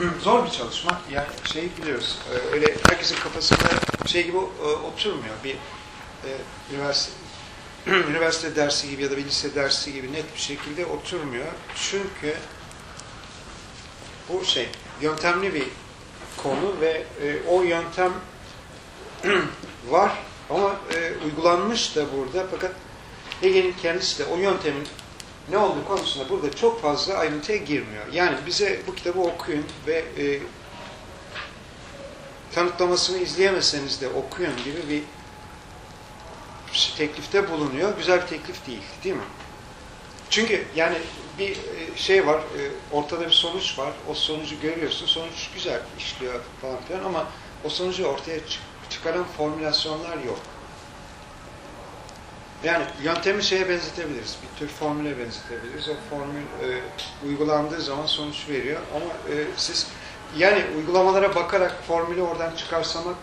zor bir çalışma. Yani şey biliyoruz, öyle herkesin kafasında şey gibi oturmuyor. Bir üniversite dersi gibi ya da bir lise dersi gibi net bir şekilde oturmuyor. Çünkü bu şey, yöntemli bir konu ve o yöntem var ama uygulanmış da burada, fakat Hegel'in kendisi de o yöntemin ne olduğu konusunda burada çok fazla ayrıntıya girmiyor. Yani bize bu kitabı okuyun ve tanıtlamasını izleyemezseniz de okuyun gibi bir teklifte bulunuyor. Güzel bir teklif değil mi? Çünkü yani bir şey var, ortada bir sonuç var. O sonucu görüyorsun, sonuç güzel işliyor falan filan ama o sonucu ortaya çıkaran formülasyonlar yok. Yani yöntemi şeye benzetebiliriz, bir tür formüle benzetebiliriz. O formül uygulandığı zaman sonuç veriyor ama siz yani uygulamalara bakarak formülü oradan çıkarsamak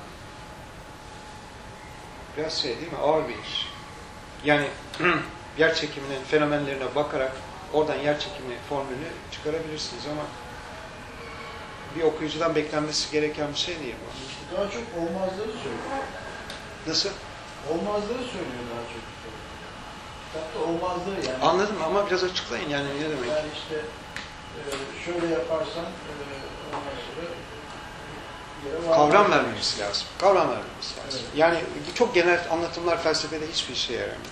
biraz şey değil mi? Ağır bir iş. Yani yer çekiminin fenomenlerine bakarak oradan yer çekimi formülünü çıkarabilirsiniz ama bir okuyucudan beklenmesi gereken bir şey değil bu. Daha çok olmazları söylüyor. Nasıl? Olmazları söylüyor daha çok. Hatta olmazları yani. Anladım ama biraz açıklayın yani ne demek? Yani işte şöyle yaparsan ondan sonra kavram vermemiz lazım. Kavram vermemiz lazım. Evet. Yani çok genel anlatımlar felsefede hiçbir işe yaramıyor.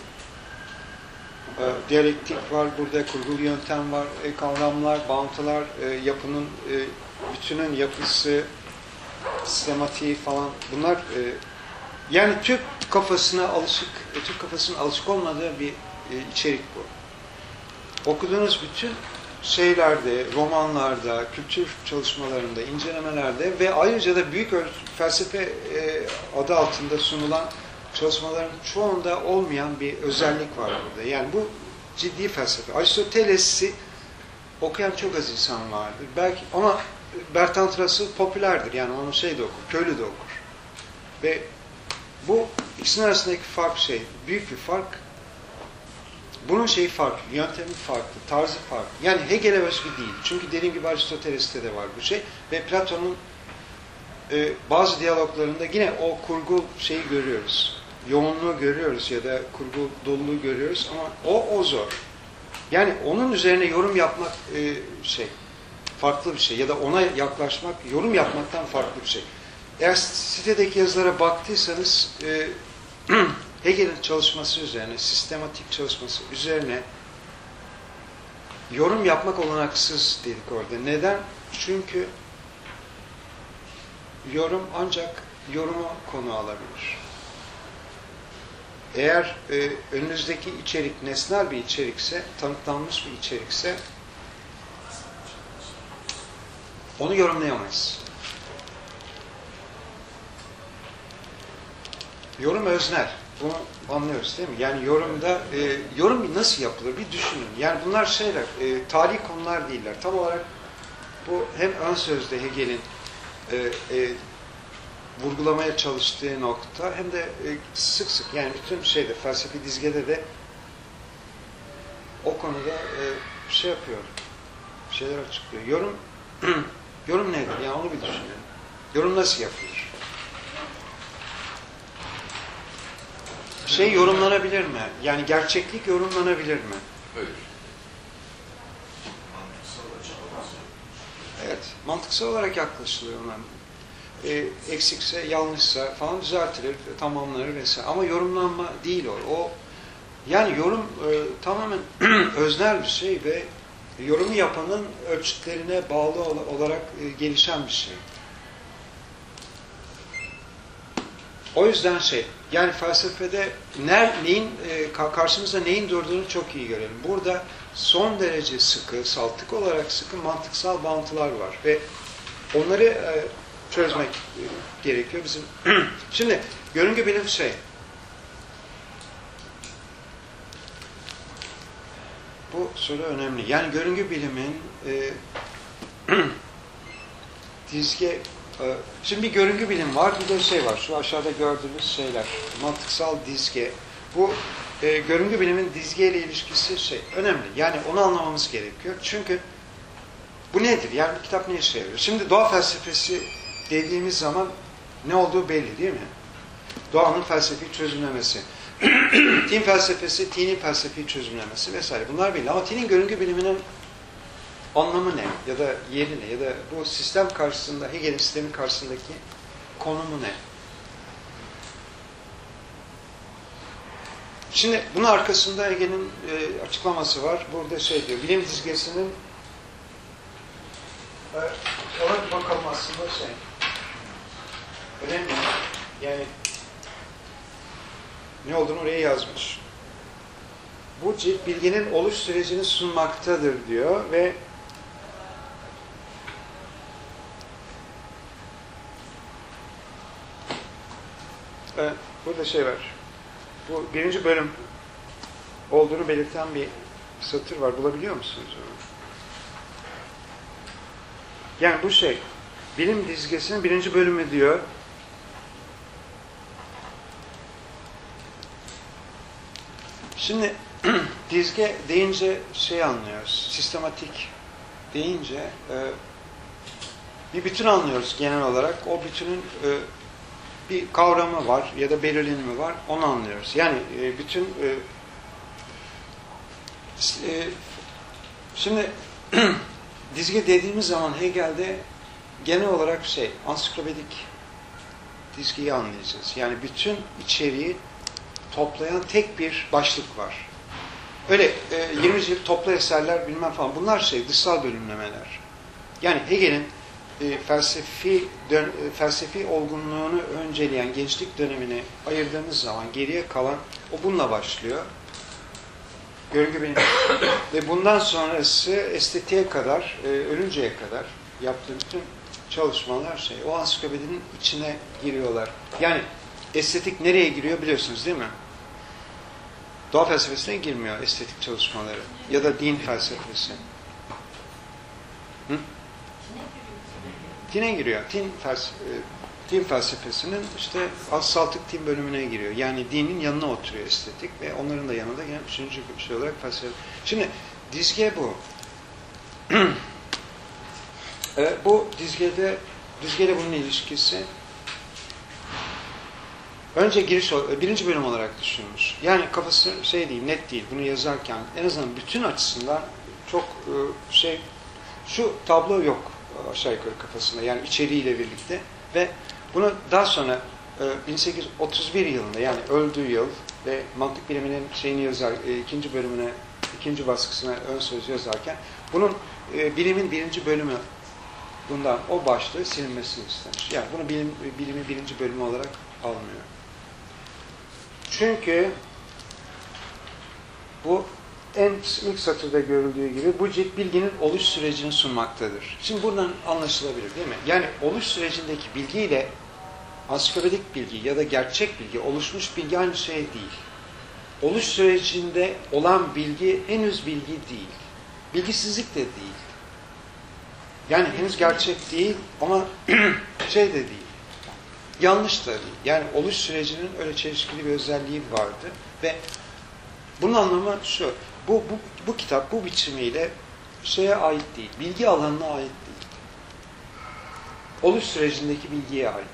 Diyalektik var, burada kurgulu yöntem var, kavramlar, bağıntılar, yapının, bütünün yapısı, sistematiği falan bunlar yani Türk kafasına alışık olmadığı bir içerik bu. Okuduğunuz bütün şeylerde, romanlarda, kültür çalışmalarında, incelemelerde ve ayrıca da büyük felsefe adı altında sunulan çalışmaların çoğunda olmayan bir özellik var burada. Yani bu ciddi felsefe. Aristoteles'i okuyan çok az insan vardır. Belki ama Bertrand Russell popülerdir. Yani onu şey de okur, köylü de okur. Ve bu ikisinin arasındaki fark büyük bir fark. Bunun şeyi farklı, yöntemi farklı, tarzı farklı. Yani Hegel'e özgü değil. Çünkü dediğim gibi Aristoteles'te de var bu şey. Ve Platon'un bazı diyaloglarında yine o kurgu şeyi görüyoruz. Yoğunluğu görüyoruz ya da kurgu doluluğu görüyoruz ama o zor. Yani onun üzerine yorum yapmak farklı bir şey. Ya da ona yaklaşmak, yorum yapmaktan farklı bir şey. Eğer sitedeki yazılara baktıysanız Hegel'in çalışması üzerine, sistematik çalışması üzerine yorum yapmak olanaksız dedik orada. Neden? Çünkü yorum ancak yorumu konu alabilir. Eğer önünüzdeki içerik nesnel bir içerikse, tanıtlanmış bir içerikse onu yorumlayamayız. Yorum öznel. Bunu anlıyoruz değil mi? Yani yorumda, yorum nasıl yapılır bir düşünün. Yani bunlar şeyler, tarihi konular değiller. Tam olarak bu hem ön sözde Hegel'in vurgulamaya çalıştığı nokta hem de sık sık yani bütün şeyde, felsefi dizgede de o konuda şey yapıyor, bir şeyler açıklıyor. Yorum nedir? Yani onu bir düşünün. Yorum nasıl yapılır? Şey yorumlanabilir mi? Yani gerçeklik yorumlanabilir mi? Hayır. Evet, mantıksal olarak yaklaşılıyor ona. Eksikse, yanlışsa falan düzeltilir, tamamlanır vesaire. Ama yorumlanma değil o. Yani yorum tamamen öznel bir şey ve yorumu yapanın ölçütlerine bağlı olarak gelişen bir şey. O yüzden yani felsefede karşımızda neyin durduğunu çok iyi görelim. Burada son derece sıkı, saltık olarak sıkı mantıksal bağıntılar var ve onları çözmek gerekiyor bizim. Şimdi görüngü bilim bu soru önemli. Yani görüngü bilimin dizge şimdi bir görüngü bilim var, bir de var. Şu aşağıda gördüğünüz şeyler. Mantıksal dizge. Bu görüngü bilimin dizge ile ilişkisi önemli. Yani onu anlamamız gerekiyor. Çünkü Bu nedir? Yani bu kitap ne işe yarıyor? Şimdi doğa felsefesi dediğimiz zaman ne olduğu belli değil mi? Doğanın felsefi çözümlemesi. Tin felsefesi, tinin felsefi çözümlemesi vesaire. Bunlar belli. Ama tinin görüngü biliminin anlamı ne? Ya da yeri ne? Ya da bu sistem karşısında, Hegel'in sistemin karşısındaki konumu ne? Şimdi bunun arkasında Hegel'in açıklaması var. Burada şey diyor, bilim dizgesinin ona bir bakalım aslında şey önemli. Yani ne olduğunu oraya yazmış. Bu cilt bilginin oluş sürecini sunmaktadır diyor ve burada şey var. Bu birinci bölüm olduğunu belirten bir satır var. Bulabiliyor musunuz onu? Yani bu şey, bilim dizgesinin birinci bölümü diyor. Şimdi dizge deyince şey anlıyoruz, sistematik deyince bir bütün anlıyoruz genel olarak. O bütünün bir kavramı var ya da belirlenimi var, onu anlıyoruz. Yani bütün şimdi dizge dediğimiz zaman Hegel'de genel olarak şey, ansiklopedik dizgeyi anlayacağız. Yani bütün içeriği toplayan tek bir başlık var. Öyle 20 cilt toplu eserler bilmem falan. Bunlar şey, dışsal bölümlemeler. Yani Hegel'in felsefi olgunluğunu önceleyen gençlik dönemini ayırdığımız zaman geriye kalan o bununla başlıyor. Görgü bilim. Ve bundan sonrası estetiğe kadar, ölünceye kadar yaptığı bütün çalışmalar şey, o ansiklopedinin içine giriyorlar. Yani estetik nereye giriyor biliyorsunuz değil mi? Doğa felsefesine girmiyor estetik çalışmaları. Ya da din felsefesi. Hı? Tine giriyor. Din felsefesinin işte saltık tin bölümüne giriyor. Yani dinin yanına oturuyor estetik ve onların da yanında yine üçüncü bir şey olarak felsefe. Şimdi dizge bu. Bu dizgeyle bunun ilişkisi önce birinci bölüm olarak düşünmüş. Yani kafası şey değil, net değil. Bunu yazarken en azından bütün açısından çok şu tablo yok aşağı yukarı kafasında. Yani içeriğiyle birlikte ve bunu daha sonra 1831 yılında yani öldüğü yıl ve mantık biliminin şeyini yazar, ikinci bölümüne, ikinci baskısına ön söz yazarken bunun bilimin birinci bölümü bundan o başlığı silinmesini istemiş. Yani bunu bilimi birinci bölümü olarak almıyor. Çünkü bu ilk satırda görüldüğü gibi bu cilt bilginin oluş sürecini sunmaktadır. Şimdi buradan anlaşılabilir değil mi? Yani oluş sürecindeki bilgiyle ansiklopedik bilgi ya da gerçek bilgi, oluşmuş bilgi aynı şey değil. Oluş sürecinde olan bilgi henüz bilgi değil. Bilgisizlik de değil. Yani henüz gerçek değil ama şey de değil. Yanlış da değil. Yani oluş sürecinin öyle çelişkili bir özelliği vardı ve bunun anlamı şu. Bu kitap bu biçimiyle şeye ait değil. Bilgi alanına ait değil. Oluş sürecindeki bilgiye ait.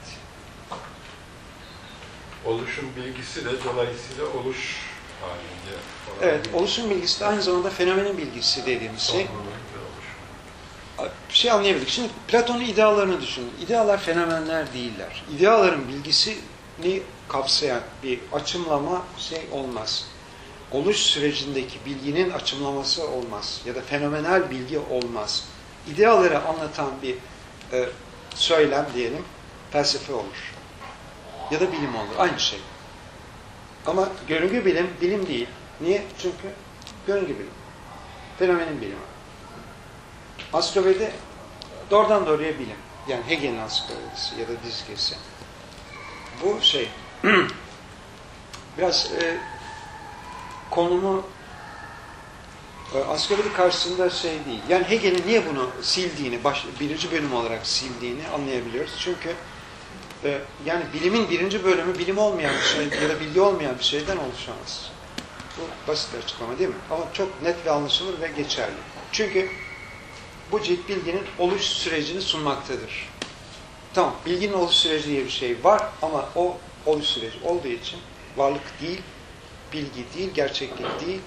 Oluşum bilgisi de dolayısıyla oluş halinde. Evet, oluşum bilgisi de aynı zamanda fenomenin bilgisi dediğimiz şey. Bir şey anlayabildik. Şimdi Platon'un idealarını düşünün. İdealar fenomenler değiller. İdeaların bilgisini kapsayan bir açımlama şey olmaz. Oluş sürecindeki bilginin açımlaması olmaz. Ya da fenomenal bilgi olmaz. İdeaları anlatan bir söylem diyelim, felsefe olur. Ya da bilim olur. Aynı şey. Ama görüngü bilim, bilim değil. Niye? Çünkü görüngü bilim. Fenomenin bilimi. Ansiklopedi doğrudan doğruya bilim. Yani Hegel'in ansiklopedisi ya da dizgesi. Bu şey biraz konumu ansiklopedi karşısında şey değil. Yani Hegel'in niye bunu sildiğini, birinci bölüm olarak sildiğini anlayabiliyoruz. Çünkü yani bilimin birinci bölümü bilim olmayan bir şey ya da bilgi olmayan bir şeyden oluşamaz. Bu basit bir açıklama değil mi? Ama çok net ve anlaşılır ve geçerli. Çünkü bu cilt bilginin oluş sürecini sunmaktadır. Tamam, bilginin oluş süreci diye bir şey var ama o oluş süreci olduğu için varlık değil, bilgi değil, gerçeklik değil.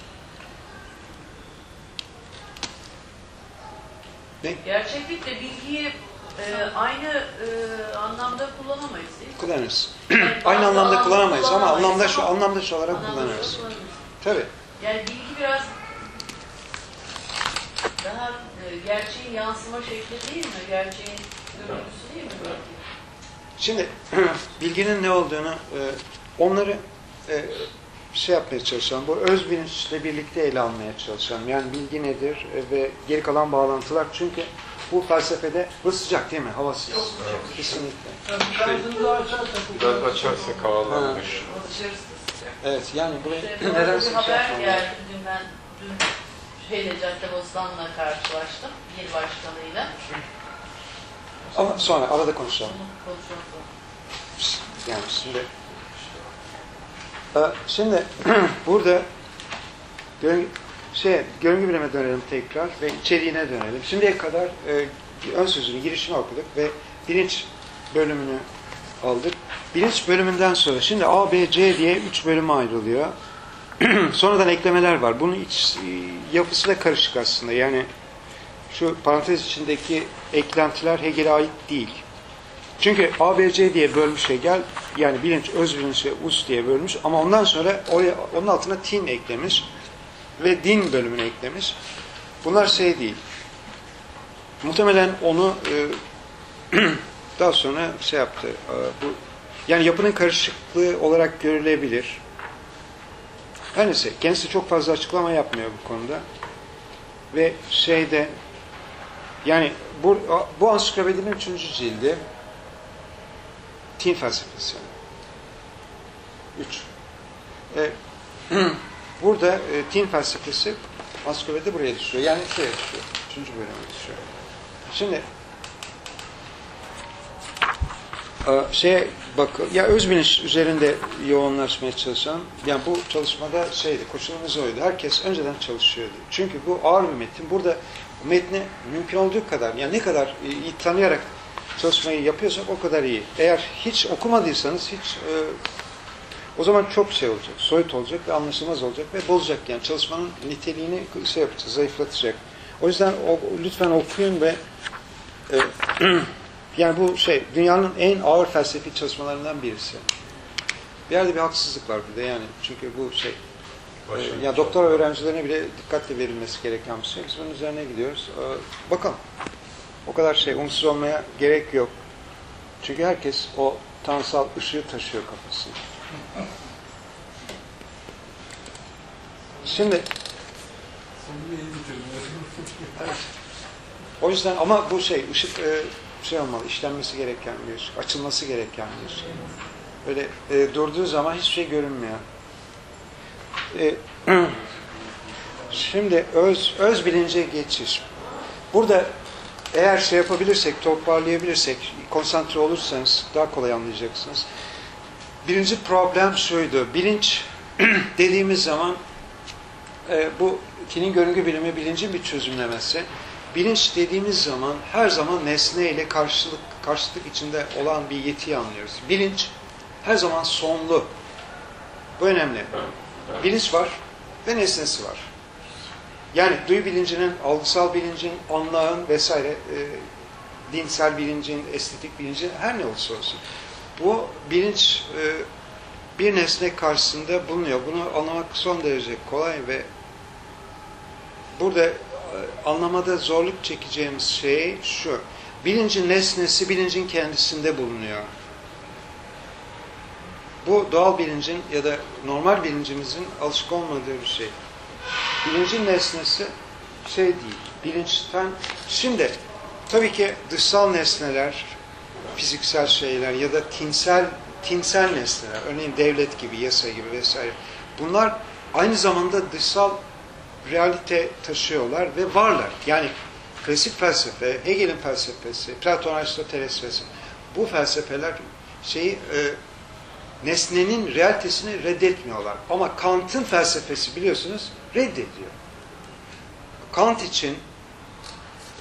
Ne? Gerçeklikle bilgiyi aynı anlamda kullanamayız değil mi? Kullanırız. Yani Aynı anlamda kullanamayız ama kullanamayız anlamda şu olarak anlamda kullanırız. kullanırız. Tabii. Yani bilgi biraz daha gerçeğin yansıma şekli değil mi? Gerçeğin görüntüsü değil mi? Şimdi bilginin ne olduğunu onları şey yapmaya çalışalım. Bu öz bilinçle birlikte ele almaya çalışalım. Yani bilgi nedir ve geri kalan bağlantılar. Çünkü bu felsefede bu sıcak değil mi? Hava sıcak. Kesinlikle. Şarjınızı açarsak... Biraz açarsak havalanır. O dışarısı da sıcak. Evet, yani burayı Neden neden bir sıcak haber yapmamız? geldi dün Caddebostan'la karşılaştım. Yeni başkanıyla. Ama sonra arada konuşalım. Bunu konuşalım. Yani şimdi burada görüngü bilime dönelim tekrar ve içeriğine dönelim. Şimdiye kadar ön sözünü, girişini okuduk ve bilinç bölümünü aldık. Bilinç bölümünden sonra şimdi A, B, C diye 3 bölüme ayrılıyor. Sonradan eklemeler var. Bunun iç yapısı da karışık aslında. Yani şu parantez içindeki eklentiler Hegel'e ait değil. Çünkü A, B, C diye bölmüş Hegel, yani bilinç, öz bilinç ve us diye bölmüş ama ondan sonra onun altına tin eklemiş ve din bölümünü eklemiş. Bunlar şey değil. Muhtemelen onu daha sonra şey yaptı. Bu yani yapının karışıklığı olarak görülebilir. Her neyse, kendisi çok fazla açıklama yapmıyor bu konuda. Ve şeyde yani bu ansiklopedinin 3. cildi Tin felsefesi. 3. Burada Tin felsefesi ansiklopedide buraya düşüyor. Yani şuraya düşüyor. 3. bölüme düşüyor. Şimdi ya öz bilinç üzerinde yoğunlaşmaya çalışan, yani bu çalışmada koşulumuz oydu. Herkes önceden çalışıyordu. Çünkü bu ağır bir metin. Burada metni mümkün olduğu kadar, yani ne kadar iyi tanıyarak çalışmayı yapıyorsak o kadar iyi. Eğer hiç okumadıysanız o zaman çok şey olacak, soyut olacak ve anlaşılmaz olacak ve bozacak, yani çalışmanın niteliğini yapacak, zayıflatacak. O yüzden lütfen okuyun ve yani bu dünyanın en ağır felsefi çalışmalarından birisi. Bir yerde bir haksızlık var burada yani. Çünkü bu ya doktora öğrencilerine bile dikkatle verilmesi gereken bir şey. Biz bunun üzerine gidiyoruz. Bakalım. O kadar umutsuz olmaya gerek yok. Çünkü herkes o tanrısal ışığı taşıyor kafasında. Şimdi evet. O yüzden ama bu ışık olmalı, işlenmesi gereken bir ışık, açılması gereken bir ışık. Böyle durduğu zaman hiçbir şey görünmüyor. Şimdi öz bilince geçiş. Burada eğer yapabilirsek, toparlayabilirsek, konsantre olursanız daha kolay anlayacaksınız. Birinci problem şuydu. Bilinç dediğimiz zaman bu Tin'in görüngü bilimi bilincin bir çözümlemesi. Bilinç dediğimiz zaman her zaman nesne ile karşılık içinde olan bir yetiyi anlıyoruz. Bilinç her zaman sonlu. Bu önemli. Bilinç var ve nesnesi var. Yani duyu bilincinin, algısal bilincin, anlağın vesaire, dinsel bilincin, estetik bilincin her ne olursa olsun. Bu bilinç bir nesne karşısında bulunuyor. Bunu anlamak son derece kolay ve burada anlamada zorluk çekeceğimiz şey şu. Bilincin nesnesi bilincin kendisinde bulunuyor. Bu doğal bilincin ya da normal bilincimizin alışık olmadığı bir şey. Bilincin nesnesi değil. Bilinçten şimdi tabii ki dışsal nesneler, fiziksel şeyler ya da tinsel nesneler, örneğin devlet gibi, yasa gibi vesaire. Bunlar aynı zamanda dışsal realite taşıyorlar ve varlar. Yani klasik felsefe, Hegel'in felsefesi, Platon, Aristoteles felsefe, bu felsefeler nesnenin realitesini reddetmiyorlar. Ama Kant'ın felsefesi biliyorsunuz reddediyor. Kant için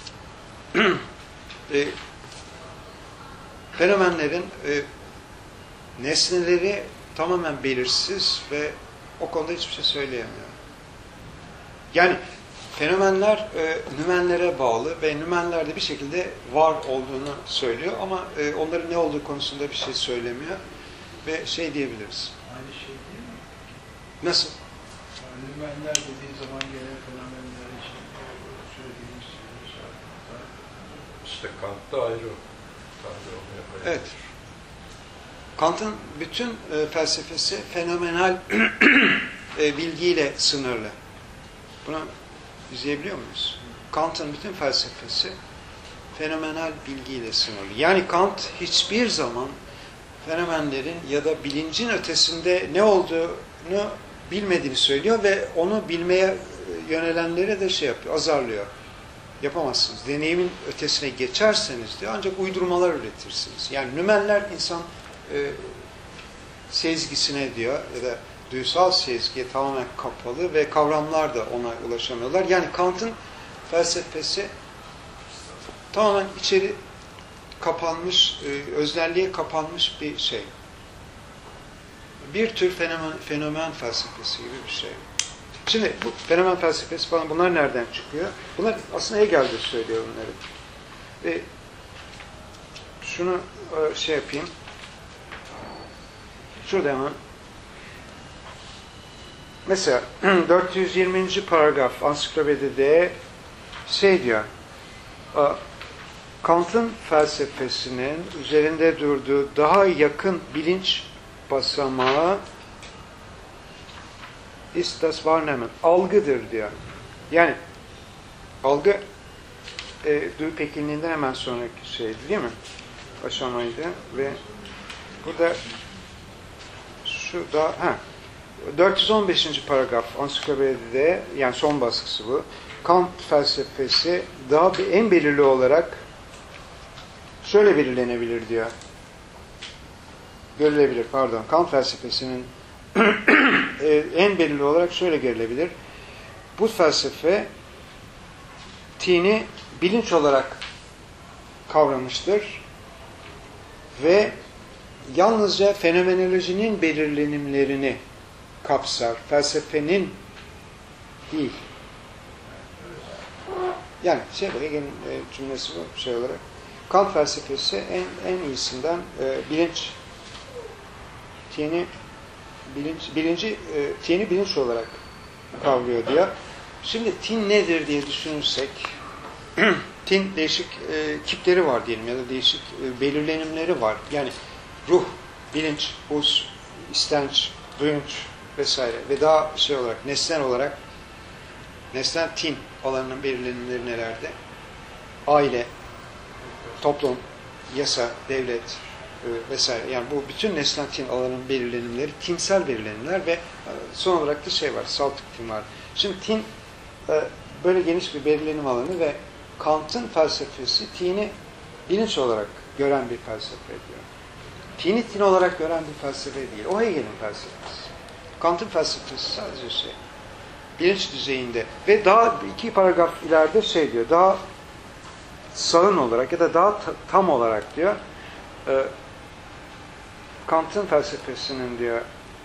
fenomenlerin nesneleri tamamen belirsiz ve o konuda hiçbir şey söyleyemiyor. Yani fenomenler nümenlere bağlı ve nümenler de bir şekilde var olduğunu söylüyor ama onların ne olduğu konusunda bir şey söylemiyor ve şey diyebiliriz. Aynı şey değil mi? Nasıl? Nümenler dediği zaman gelen fenomenler için söylediğimiz şartlar. İşte Kant da ayrı. Tabii onu yapayım. Evet. Kant'ın bütün felsefesi fenomenal bilgiyle sınırlı. Bunu izleyebiliyor muyuz? Kant'ın bütün felsefesi fenomenal bilgiyle sınırlı. Yani Kant hiçbir zaman fenomenlerin ya da bilincin ötesinde ne olduğunu bilmediğini söylüyor ve onu bilmeye yönelenlere de şey yapıyor, azarlıyor. Yapamazsınız. Deneyimin ötesine geçerseniz diyor ancak uydurmalar üretirsiniz. Yani nümenler insan sezgisine diyor ya da duysal sezgiye tamamen kapalı ve kavramlar da ona ulaşamıyorlar. Yani Kant'ın felsefesi tamamen içeri kapanmış, öznelliğe kapanmış bir şey. Bir tür fenomen felsefesi gibi bir şey. Şimdi bu fenomen felsefesi falan bunlar nereden çıkıyor? Bunlar aslında Hegel'de söylüyor bunları. Ve şunu şey yapayım. Şurada hemen. Mesela 420. paragraf Ansiklopedide şey diyor. Kant'ın felsefesinin üzerinde durduğu daha yakın bilinç basamağı ist das Wahrnehmen. Algıdır diyor. Yani algı duyu pekilliğinden hemen sonraki şeydi değil mi? Aşamaydı ve burada şu da 415. paragraf Ansiklopedide yani son baskısı bu. Kant felsefesi daha en belirli olarak şöyle belirlenebilir diyor. Görülebilir pardon. Kant felsefesinin en belirli olarak şöyle görülebilir. Bu felsefe tini bilinç olarak kavramıştır ve yalnızca fenomenolojinin belirlenimlerini kapsar. Felsefenin değil. Yani Hegel'in cümlesi bu şey olarak. Kant felsefesi en iyisinden tini bilinç olarak kavruyor diyor. Şimdi tin nedir diye düşünürsek tin değişik tipleri var diyelim ya da değişik belirlenimleri var. Yani ruh, bilinç, hus, istenç, duyunç vesaire ve daha şey olarak nesnel tin alanının belirlenimleri nelerde? Aile, toplum, yasa, devlet vesaire. Yani bu bütün nesnel tin alanının belirlenimleri tinsel belirlenimler ve son olarak da şey var, saltık tin var. Şimdi tin böyle geniş bir belirlenim alanı ve Kant'ın felsefesi tini bilinç olarak gören bir felsefe diyor. Tini tin olarak gören bir felsefe değil. O Hegel'in felsefesi. Kant'ın felsefesi sadece bilinç düzeyinde ve daha 2 paragraf ileride şey diyor, daha sağın olarak ya da daha tam olarak diyor, Kant'ın felsefesinin diyor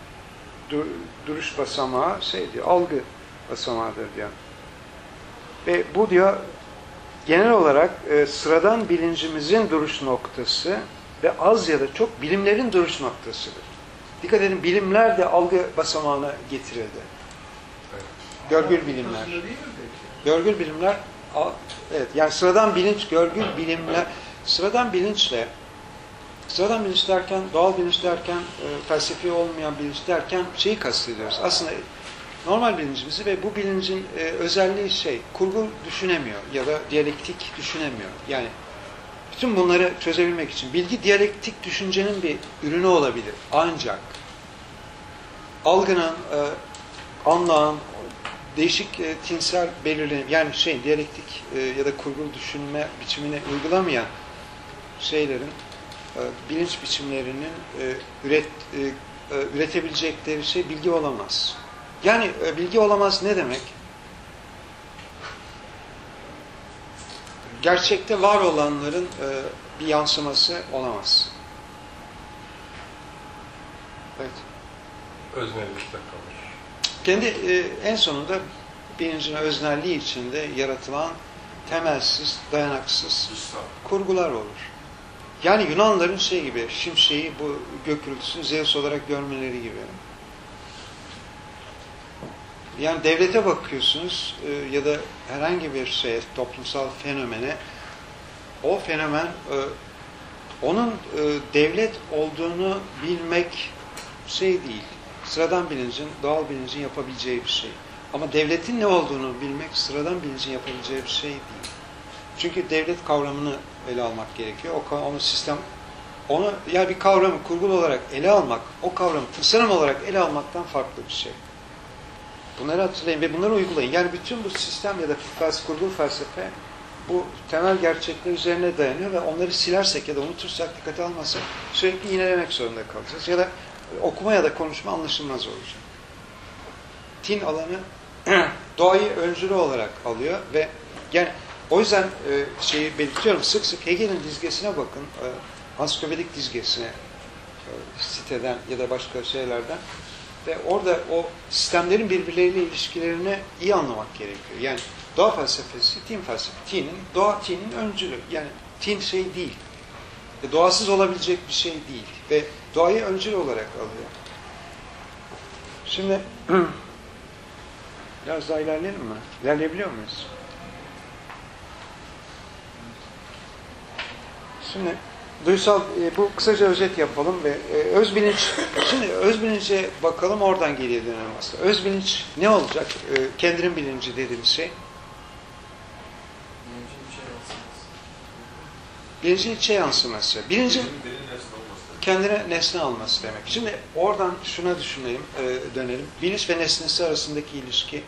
duruş basamağı diyor, algı basamağıdır diyor. Ve bu diyor genel olarak sıradan bilincimizin duruş noktası ve az ya da çok bilimlerin duruş noktasıdır. Dikkat edin, bilimler de algı basamağına getirildi. Evet. Görgül bilimler. Görgül bilimler, evet, yani sıradan bilinç, görgül bilimler, sıradan bilinç derken, doğal bilinç derken, felsefi olmayan bilinç derken şeyi kastediyoruz. Aslında normal bilincimizi ve bu bilincin özelliği kurgu düşünemiyor ya da diyalektik düşünemiyor. Yani bütün bunları çözebilmek için bilgi diyalektik düşüncenin bir ürünü olabilir. Ancak algının, anlağın, değişik tinsel belirlenim, yani diyalektik ya da kurgulu düşünme biçimini uygulamayan şeylerin, bilinç biçimlerinin üretebilecekleri şey bilgi olamaz. Yani bilgi olamaz ne demek? gerçekte var olanların bir yansıması olamaz. Evet. Öznellikte kalır. Kendi en sonunda bilincin öznelliği içinde yaratılan temelsiz, dayanaksız kurgular olur. Yani Yunanların şey gibi, şimşeği bu gök gürültüsünü Zeus olarak görmeleri gibi. Yani devlete bakıyorsunuz ya da herhangi bir şeye, toplumsal fenomene, o fenomen onun devlet olduğunu bilmek şey değil. Sıradan bilincin, doğal bilincin yapabileceği bir şey. Ama devletin ne olduğunu bilmek sıradan bilincin yapabileceği bir şey değil. Çünkü devlet kavramını ele almak gerekiyor. Onu sistem, onu yani bir kavramı kurgulu olarak ele almak, o kavramı tasarım olarak ele almaktan farklı bir şey. Bunları hatırlayın ve bunları uygulayın. Yani bütün bu sistem ya da kurgulu felsefe bu temel gerçekler üzerine dayanıyor ve onları silersek ya da unutursak, dikkate almazsak sürekli yinelemek zorunda kalacağız. Ya da okuma ya da konuşma anlaşılmaz olacak. Tin alanı doğayı öncülü olarak alıyor ve yani o yüzden şeyi belirtiyorum, sık sık Hegel'in dizgesine bakın, ansiklopedik dizgesine siteden ya da başka şeylerden ve orada o sistemlerin birbirleriyle ilişkilerini iyi anlamak gerekiyor. Yani doğa felsefesi, tin felsefesi. Tin'in öncülü. Yani tin şey değil. Doğasız olabilecek bir şey değil. Ve doğayı öncül olarak alıyor. Şimdi biraz daha ilerleyelim mi? İlerleyebiliyor muyuz? Şimdi duysal, bu kısaca özet yapalım ve özbilinç, şimdi özbilince bakalım, oradan geriye dönelim aslında. Özbilinç ne olacak? Kendinin bilinci dediğimiz şey. Bilincin içe yansıması. Bilincin kendine nesne alması demek. Şimdi oradan şuna düşünelim, dönelim. Bilinç ve nesnesi arasındaki ilişki,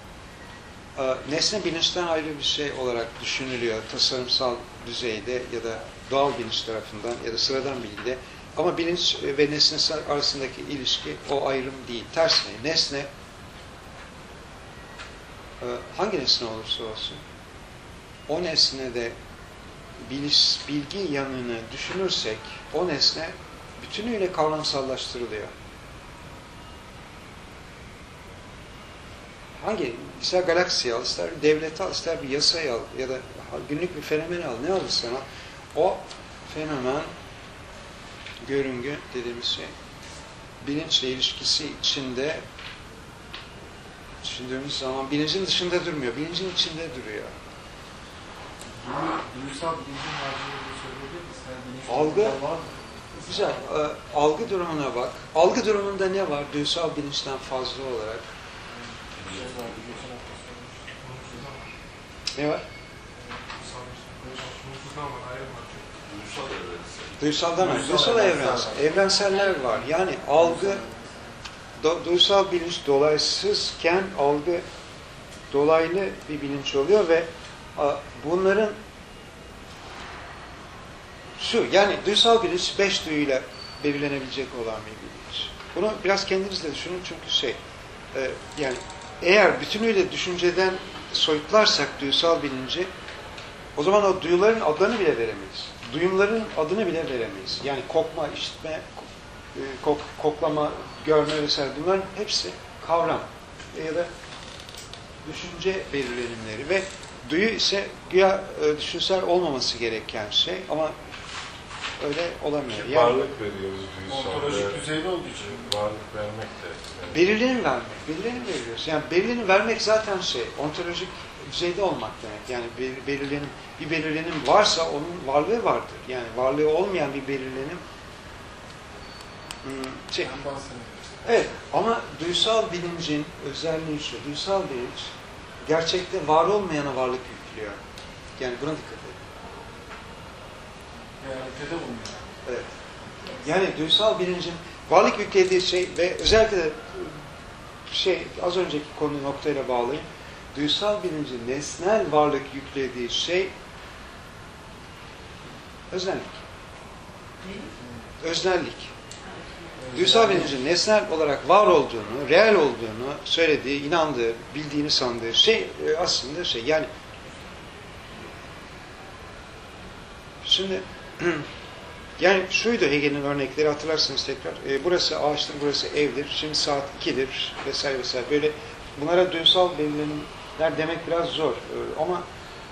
nesne bilinçten ayrı bir şey olarak düşünülüyor tasarımsal düzeyde ya da doğal bilinç tarafından ya da sıradan bilgide. Ama bilinç ve nesnesi arasındaki ilişki o ayrım değil. Tersine nesne hangi nesne olursa olsun o nesnede bilgi yanını düşünürsek o nesne bütünüyle kavramsallaştırılıyor. İster galaksiyi al, ister bir devleti al, ister bir yasayı al ya da günlük bir fenomeni al, ne alırsan al, o fenomen, görüngü dediğimiz şey, bilinçle ilişkisi içinde düşündüğümüz zaman bilincin dışında durmuyor, bilincin içinde duruyor. Duygusal bilincin harcını söyleyebilir misin? Algı, güzel. Algı durumuna bak. Algı durumunda ne var? Duysal bilinçten fazla olarak. Ne var? Duysaldan mı? Duysal evrensel. Evrenseller var. Yani algı, duysal bilinç dolaysızken algı dolaylı bir bilinç oluyor ve bunların yani duysal bilinç 5 duyuyla belirlenebilecek olan bir bilinç. Bunu biraz kendiniz de düşünün çünkü yani eğer bütünüyle düşünceden soyutlarsak duysal bilinci, o zaman o duyuların adını bile veremeyiz. Duyumların adını bile veremeyiz. Yani kokma, işitme, koklama, görme vesaire, bunların hepsi kavram ya da düşünce belirlenimleri ve duyu ise güya düşünsel olmaması gereken şey ama öyle olamıyor. Yani, varlık veriyoruz duysal. Ontolojik düzeyde olduğu için. Varlık vermek de. Yani. Belirlenim vermek. Belirlenim veriyoruz. Yani belirlenim vermek zaten ontolojik düzeyde olmak demek. Yani bir belirlenim varsa onun varlığı vardır. Yani varlığı olmayan bir belirlenim evet, ama duysal bilincin özelliği şu. Duysal bilinç gerçekte var olmayana varlık yüklüyor. Yani buna dikkat edin. Realitede bulunuyor. Evet. Yani duysal bilincin varlık yüklediği şey ve özellikle de az önceki konu noktayla bağlayayım. Duysal bilincin nesnel varlık yüklediği şey öznellik. Öznellik. Duysal bilincin nesnel olarak var olduğunu, reel olduğunu söylediği, inandığı, bildiğini sandığı şey aslında yani Şimdi yani şuydu Hegel'in örnekleri hatırlarsınız tekrar. Burası ağaçtır, burası evdir. Şimdi saat 2'dir vesaire vesaire. Böyle bunlara duysal belirlenimler demek biraz zor. Ama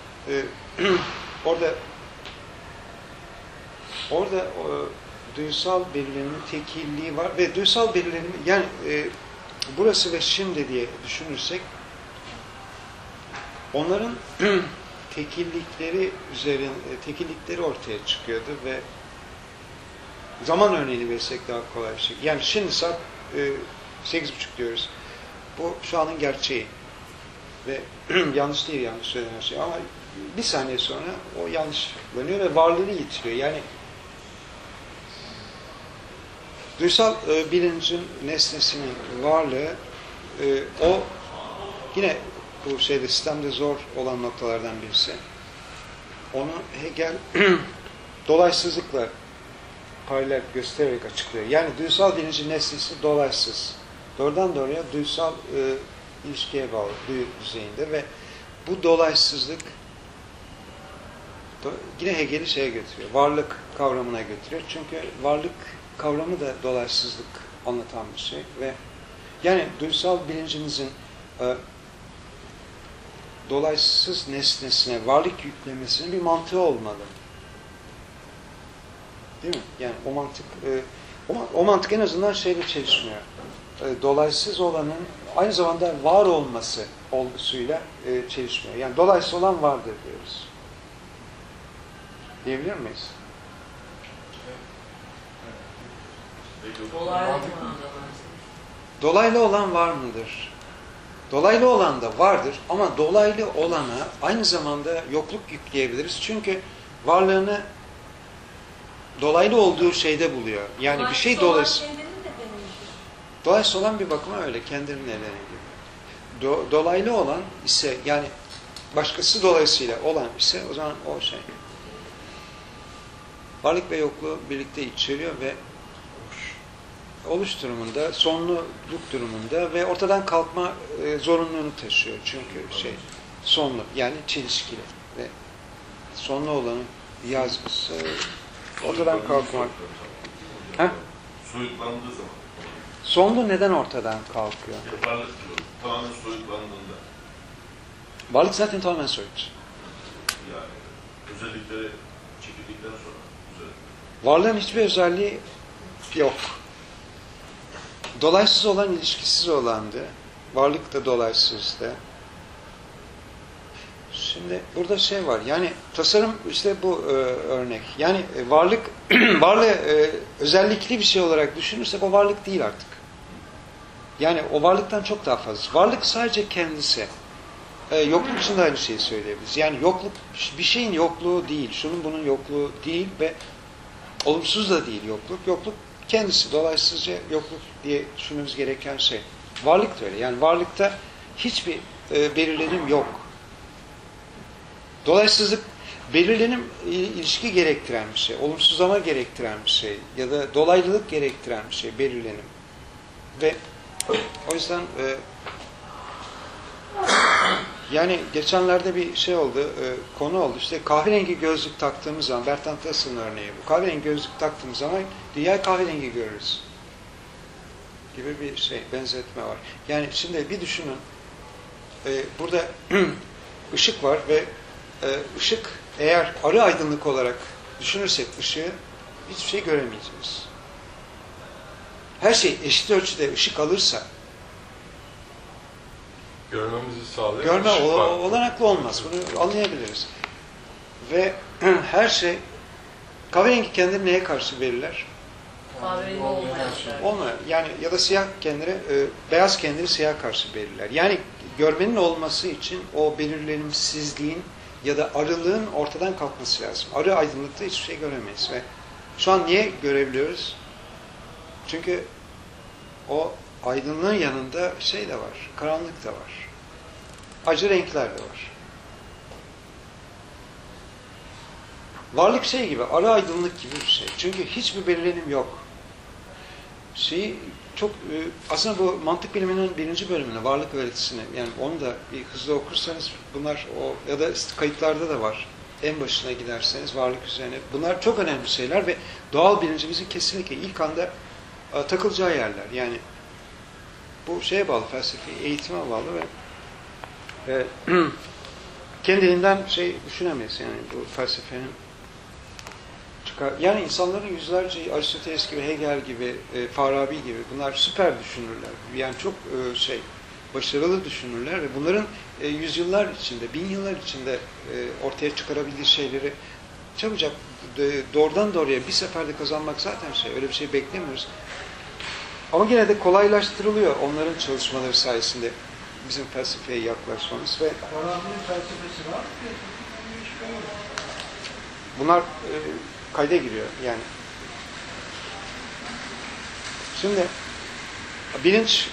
orada duysal belirlenimin tekilliği var ve duysal belirlenim yani burası ve şimdi diye düşünürsek onların tekillikleri ortaya çıkıyordu ve zaman örneğini versek daha kolay bir şey. Yani şimdi saat 8.30 diyoruz. Bu şu anın gerçeği ve yanlış değil yanlış söylenen şey ama bir saniye sonra o yanlışlanıyor ve varlığını yitiriyor. Yani duysal bilincin nesnesinin varlığı o yine bu sistemde zor olan noktalardan birisi. Onu Hegel dolaysızlıkla paralel göstererek açıklıyor. Yani duysal bilincin nesnesi dolaysız. Doğrudan doğruya duysal ilişkiye bağlı, duyu düzeyinde ve bu dolaysızlık yine Hegel'i şeye götürüyor. Varlık kavramına götürüyor. Çünkü varlık kavramı da dolaysızlık anlatan bir şey ve yani duysal bilincinizin dolaysız nesnesine varlık yüklemesinin bir mantığı olmalı. Değil mi? Yani o mantık o mantık en azından şeyle çelişmiyor. Dolaysız olanın aynı zamanda var olması olgusuyla çelişmiyor. Yani dolaysız olan vardır diyoruz. Diyebilir miyiz? Dolaylı olan var mıdır? Dolaylı olan da vardır ama dolaylı olana aynı zamanda yokluk yükleyebiliriz. Çünkü varlığını dolaylı olduğu şeyde buluyor. Yani bir şey dolayısız. Dolaysız olan bir bakıma öyle. Kendinin nedeni gibi. Dolaylı olan ise yani başkası dolayısıyla olan ise o zaman o şey. Varlık ve yokluğu birlikte içeriyor ve oluş durumunda, sonluluk durumunda ve ortadan kalkma zorunluluğunu taşıyor. Çünkü sonlu yani çelişkili ve sonlu olanın yazgısı ortadan kalkmak. Ha? Soyutlandığı zaman. Sonlu neden ortadan kalkıyor? Varlık tamamen soyutlandığında. Varlık zaten tamamen soyut. Yani özellikleri çekildikten sonra. Varlığın hiçbir özelliği yok. Dolaysız olan ilişkisiz olandı. Varlık da dolaysızdı. Şimdi burada şey var. Yani tasarım işte bu örnek. Yani varlığı özellikli bir şey olarak düşünürsek o varlık değil artık. Yani o varlıktan çok daha fazla. Varlık sadece kendisi. Yokluk için de aynı şeyi söyleyebiliriz. Yani yokluk bir şeyin yokluğu değil. Şunun bunun yokluğu değil ve olumsuz da değil yokluk. Yokluk kendisi. Dolayısızca yokluk diye düşünmemiz gereken şey. Varlık da öyle. Yani varlıkta hiçbir belirlenim yok. Dolayısızlık belirlenim ilişki gerektiren bir şey. Olumsuzlama gerektiren bir şey. Ya da dolaylılık gerektiren bir şey. Belirlenim. Ve o yüzden yani geçenlerde bir şey oldu, konu oldu. İşte kahverengi gözlük taktığımız zaman, Bertrand Russell'ın örneği bu. Kahverengi gözlük taktığımız zaman dünyayı kahverengi görürüz. Gibi bir şey, benzetme var. Yani şimdi bir düşünün, burada ışık var ve ışık eğer arı aydınlık olarak düşünürsek ışığı hiçbir şey göremeyeceğiz. Her şey eşit ölçüde ışık alırsa görmemizi sağlayan görme ışık var. olanaklı olmaz. Bunu anlayabiliriz. Ve her şey kahverengi kendini neye karşı verirler? Kahverengi olmayan şey. Olmuyor. Yani ya da siyah kendini, beyaz kendini siyah karşı belirler. Yani görmenin olması için o belirlenimsizliğin ya da arılığın ortadan kalkması lazım. Arı aydınlıkta hiçbir şey göremeyiz ve şu an niye görebiliyoruz? Çünkü o aydınlığın yanında şey de var, karanlık da var. Acı renkler de var. Varlık şey gibi, ara aydınlık gibi bir şey. Çünkü hiçbir belirlenim yok. Çok aslında bu mantık biliminin 1. bölümünde varlık öğretisini, yani onu da bir hızlı okursanız bunlar ya da kayıtlarda da var. en başına giderseniz varlık üzerine. Bunlar çok önemli şeyler ve doğal bilincimizin kesinlikle ilk anda takılacağı yerler. Yani bu şeye bağlı, felsefi eğitime bağlı ve kendiliğinden düşünemeyiz yani bu felsefenin çıkar. Yani insanların yüzlerce Aristoteles gibi, Hegel gibi, Farabi gibi bunlar süper düşünürler. Yani çok başarılı düşünürler ve bunların yüzyıllar içinde, bin yıllar içinde ortaya çıkarabildiği şeyleri çabucak doğrudan doğruya bir seferde kazanmak zaten öyle bir şey beklemiyoruz. Ama yine de kolaylaştırılıyor onların çalışmaları sayesinde bizim felsefeye yaklaşmamız ve Farabi'nin felsefesi var mı? bunlar kayda giriyor yani. Şimdi bilinç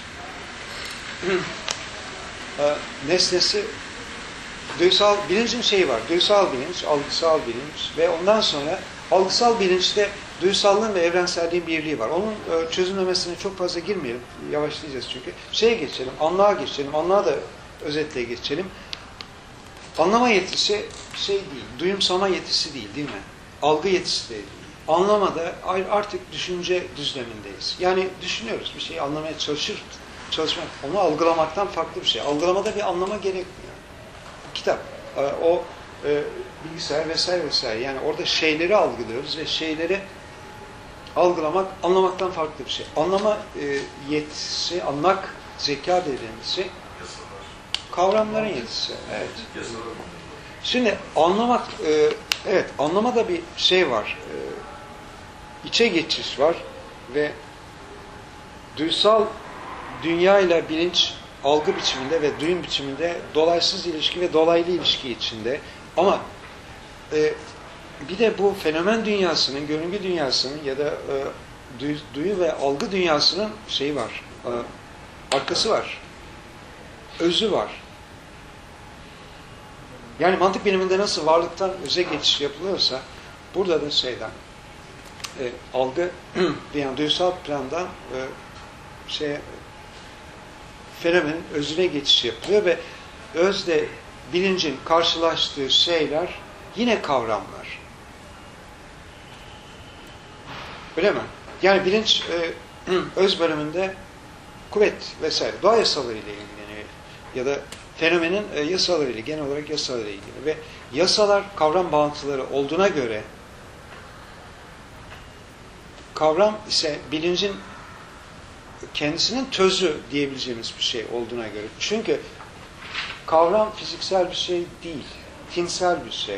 nesnesi bilincin şeyi var. Duysal bilinç, algısal bilinç ve ondan sonra algısal bilinçte duysallığın ve evrenselliğin birliği var. Onun çözümlemesine çok fazla girmeyelim. Yavaşlayacağız çünkü. Geçelim, anlığa geçelim. Anlığa da özetle geçelim. Anlama yetisi değil, duyumsama yetisi değil mi? Algı yetisi de değil. Anlamada artık düşünce düzlemindeyiz. Yani düşünüyoruz, bir şeyi anlamaya çalışmak, onu algılamaktan farklı bir şey. Algılamada bir anlama gerekmiyor. Kitap, bilgisayar vesaire. Yani orada şeyleri algılıyoruz ve şeyleri algılamak, anlamaktan farklı bir şey. Anlama yetisi, anmak, zeka dediğimiz kavramların yetisi. Evet. Şimdi anlamak, evet, anlamada bir şey var. İçe geçiş var ve duysal dünya ile bilinç algı biçiminde ve duyum biçiminde dolaysız ilişki ve dolaylı ilişki içinde. Ama bir de bu fenomen dünyasının, görüngü dünyasının ya da duyu ve algı dünyasının var, arkası var, özü var. Yani mantık biliminde nasıl varlıktan öze geçiş yapılıyorsa burada da algı yani duysal plandan fenomenin özüne geçiş yapılıyor ve özde bilincin karşılaştığı şeyler yine kavramlar. Öyle mi? Yani bilinç öz bölümünde kuvvet vesaire doğa yasalarıyla ilgileniyor ya da fenomenin yasalarıyla, genel olarak yasalarıyla ilgili ve yasalar kavram bağıntıları olduğuna göre kavram ise bilincin kendisinin tözü diyebileceğimiz bir şey olduğuna göre. Çünkü kavram fiziksel bir şey değil, tinsel bir şey.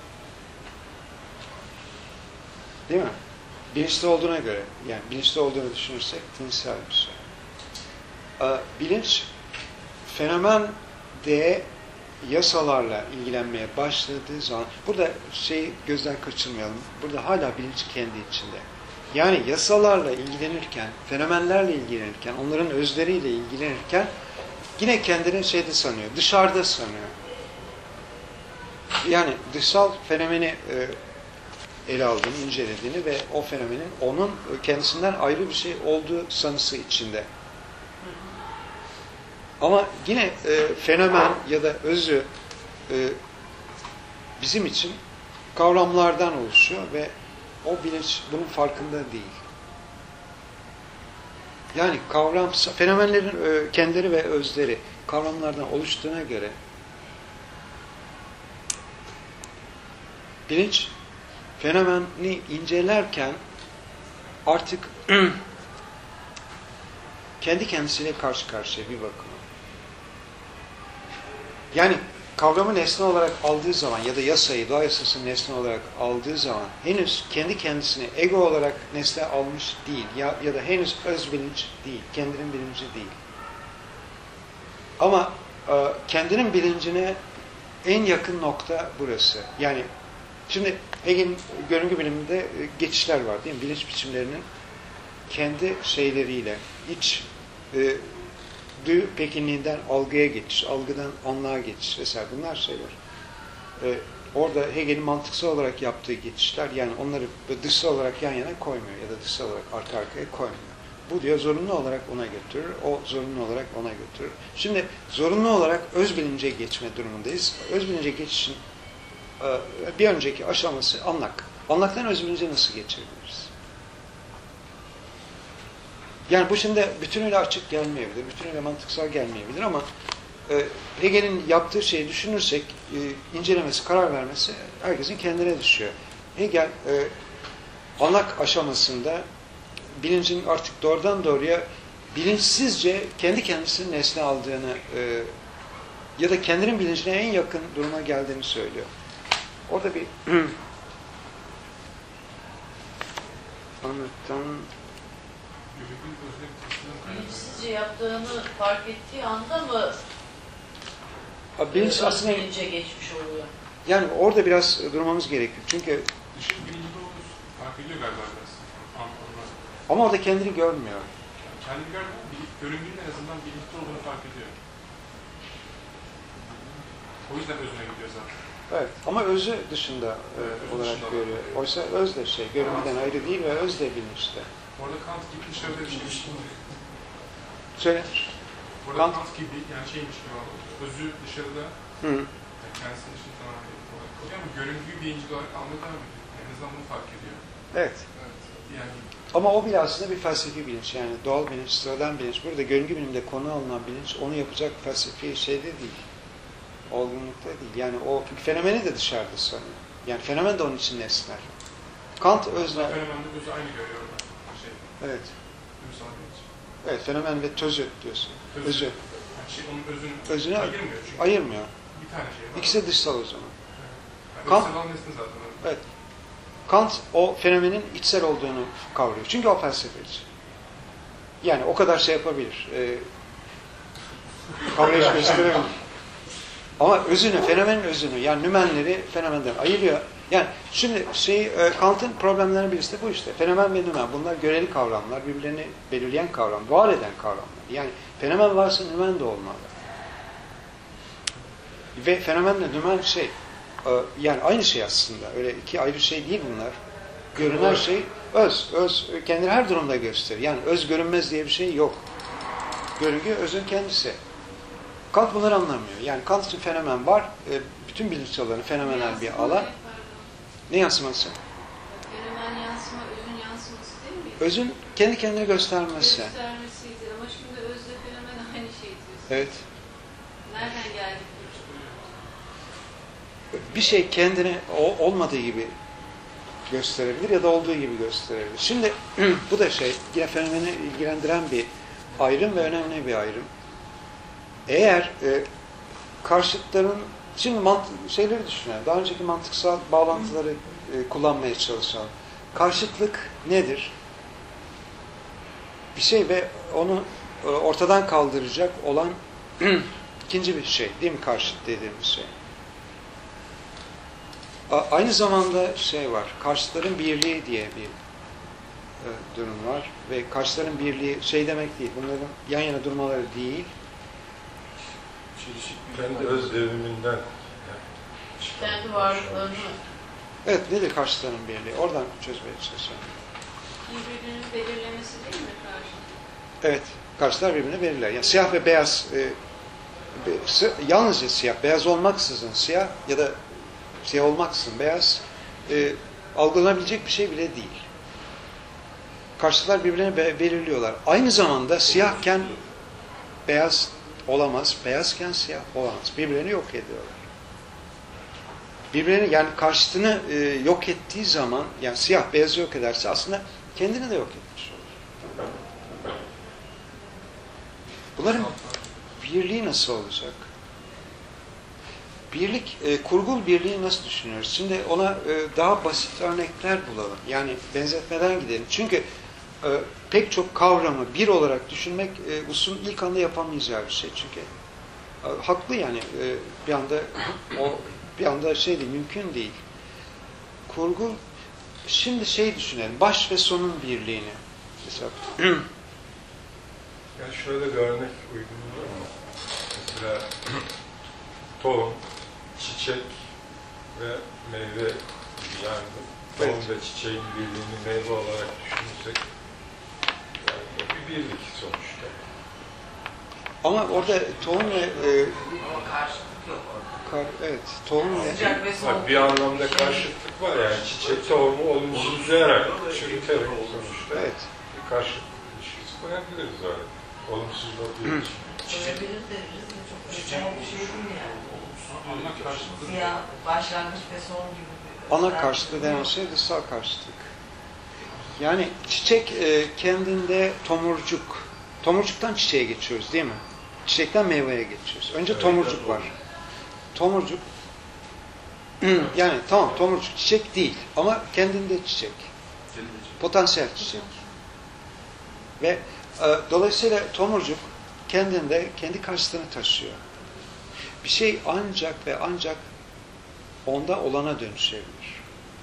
Değil mi? Bilinçli olduğuna göre, yani bilinçli olduğunu düşünürsek tinsel bir şey. Bilinç, fenomen de yasalarla ilgilenmeye başladığı zaman, burada gözden kaçırmayalım, burada hala bilinç kendi içinde. Yani yasalarla ilgilenirken, fenomenlerle ilgilenirken, onların özleriyle ilgilenirken yine kendini sanıyor, dışarıda sanıyor. Yani dışsal fenomeni ele aldığını, incelediğini ve o fenomenin onun kendisinden ayrı bir şey olduğu sanısı içinde. Ama yine fenomen ya da özü bizim için kavramlardan oluşuyor ve o bilinç bunun farkında değil. Yani fenomenlerin kendileri ve özleri kavramlardan oluştuğuna göre bilinç fenomeni incelerken artık kendi kendisiyle karşı karşıya bir bakıma. Yani kavramı nesne olarak aldığı zaman ya da yasayı, doğa yasasını nesne olarak aldığı zaman henüz kendi kendisini ego olarak nesne almış değil ya da henüz öz bilinç değil, kendinin bilinci değil. Ama kendinin bilincine en yakın nokta burası. Yani şimdi Hegel'in görüngü biliminde geçişler var değil mi? Bilinç biçimlerinin kendi şeyleriyle, iç duyu pekinliğinden algıya geçiş, algıdan anlığa geçiş vesaire bunlar şeyler. Orada Hegel'in mantıksal olarak yaptığı geçişler, yani onları dışsal olarak yan yana koymuyor ya da dışsal olarak arka arkaya koymuyor. Bu diyor zorunlu olarak ona götürür, o zorunlu olarak ona götürür. Şimdi zorunlu olarak öz bilince geçme durumundayız. Öz bilince geçişin bir önceki aşaması anlak. Anlaktan öz bilince nasıl geçebiliriz? Yani bu şimdi bütünüyle açık gelmeyebilir, bütünüyle mantıksal gelmeyebilir ama Hegel'in yaptığı şeyi düşünürsek incelemesi, karar vermesi herkesin kendine düşüyor. Hegel anlak aşamasında bilincin artık doğrudan doğruya bilinçsizce kendi kendisinin nesne aldığını ya da kendinin bilincine en yakın duruma geldiğini söylüyor. Orada bir anlatan Bilinçsizce yaptığını fark ettiği anda mı bilinç aslında bilince geçmiş oluyor? yani orada biraz durmamız gerekiyor. Çünkü Dışın bilincinde olduğunu fark ediyor galiba biraz. ama orada kendini görmüyor. Kendini göründüğünde en azından bilinçli olduğunu fark ediyor. O yüzden özüne gidiyor zaten. Evet. Ama özü dışında olarak görüyor. Oysa öz de görünmeden ayrı değil ve öz de bilinçte. Orada Kant gibi dışarıda bir şeymiş. Söyle. Orada Kant gibi yani şeymiş gibi özü dışarıda yani kendisi dışında tamamen olarak kalıyor ama göründüğü bilinci olarak almaya devam ediyor. En azından bunu fark ediyor. Evet. Yani Ama o bile aslında bir felsefi bilinç. Yani doğal bilinç, sıradan bilinç. Burada görüngü bilimde konu alınan bilinç onu yapacak felsefi şeyde değil. Olgunlukta değil. Yani o fenomeni de dışarıda sanıyor. Yani fenomen de onun için nesner. Kant özne... Fenomenle özü aynı görüyor orada. Evet. Duygusal bilinç. Evet, fenomen ve tözü diyorsun. Özü. Yani onun özünü ayırmıyor çünkü. Ayırmıyor. Bir tane şey var. İkisi de dışsal o zaman. Yani Kant, özsel nesne zaten. evet. Kant o fenomenin içsel olduğunu kavruyor. Çünkü o felsefeci. Yani o kadar şey yapabilir. Kavrayış gösterebilir. Ama özünü, fenomenin özünü, yani nümenleri fenomenden ayırıyor. Yani şimdi Kant'ın problemlerinden birisi de bu işte. Fenomen ve nümen. Bunlar göreli kavramlar, birbirlerini belirleyen kavram, var eden kavramlar. Yani fenomen varsa nümen de olmalı. Ve fenomenle nümen yani aynı şey aslında. Öyle iki ayrı şey değil bunlar. Görünen şey öz. Öz kendini her durumda gösterir. Yani öz görünmez diye bir şey yok. Görüngü özün kendisi. Kant bunları anlamıyor. Yani Kant için fenomen var. Bütün bilinç alanı fenomenal bir alan. Ne yansıması? Fenomen yansıma, özün yansıması değil mi? Özün kendi kendine göstermesi. Göstermesiydi ama şimdi özle fenomen aynı şey diyorsun. Evet. Nereden geldik? Bir şey kendini olmadığı gibi gösterebilir ya da olduğu gibi gösterebilir. Şimdi bu da yine fenomeni ilgilendiren bir ayrım ve önemli bir ayrım. Eğer karşıtların, şimdi şeyleri düşünelim, daha önceki mantıksal bağlantıları kullanmaya çalışalım. Karşıtlık nedir? Bir şey ve onu ortadan kaldıracak olan ikinci bir şey, değil mi karşıt dediğimiz şey? Aynı zamanda var, karşıtların birliği diye bir durum var ve karşıtların birliği demek değil, bunların yan yana durmaları değil. Kendi öz devriminden. Kendi varlıklarını. Evet, nedir karşıtların birliği? Oradan çözmeye çalışalım. Birbirinin belirlemesi değil mi karşı? Evet, karşıtlar birbirini belirler. Yani siyah ve beyaz, yalnızca siyah, beyaz olmaksızın siyah ya da siyah olmaksızın beyaz algılanabilecek bir şey bile değil. Karşıtlar birbirlerini belirliyorlar. Aynı zamanda siyahken beyaz olamaz, beyazken siyah olamaz. Birbirlerini yok ediyorlar. Birbirlerini, yani karşıtını yok ettiği zaman, yani siyah beyazı yok ederse aslında kendini de yok etmiş olur. Bunların birliği nasıl olacak? Birlik, kurgul birliği nasıl düşünüyoruz? Şimdi ona daha basit örnekler bulalım. Yani benzetmeden gidelim. Çünkü pek çok kavramı bir olarak düşünmek Husserl'ın ilk anda yapamayacağı bir şey. Çünkü haklı yani bir anda değil, mümkün değil. Kurgul, şimdi düşünelim. Baş ve sonun birliğini. Mesela Yani şöyle bir örnek uygun olur mu? Mesela tohum, çiçek ve meyve gibi, yani tohum ve çiçeğin birliğini meyve olarak düşünürsek yani bir birlik sonuçta. Ama orada tohum ve Ama karşılık yok orada. evet, tohum ve Sıcak ve soğuk. Bak, bir anlamda karşıtlık var yani çiçek tohumu olumsuzlayarak, çürüterek sonuçta evet. bir karşıtlık ilişkisi koyabiliriz öyle. Olumsuzluğa bir ilişki. Olabilir deriz de çok Çiçek özel bir şey değil yani. Ama karşılıklı. Siyah başlangıç ve son gibi bir Ana karşıtlığı denen şey dışsal karşıtlık. Yani çiçek kendinde tomurcuk. Tomurcuktan çiçeğe geçiyoruz değil mi? Çiçekten meyveye geçiyoruz. Önce Evet, tomurcuk var. Tomurcuk yani tamam tomurcuk çiçek değil ama kendinde çiçek. Potansiyel çiçek. Ve dolayısıyla tomurcuk kendinde kendi karşıtını taşıyor. Bir şey ancak ve ancak onda olana dönüşebilir.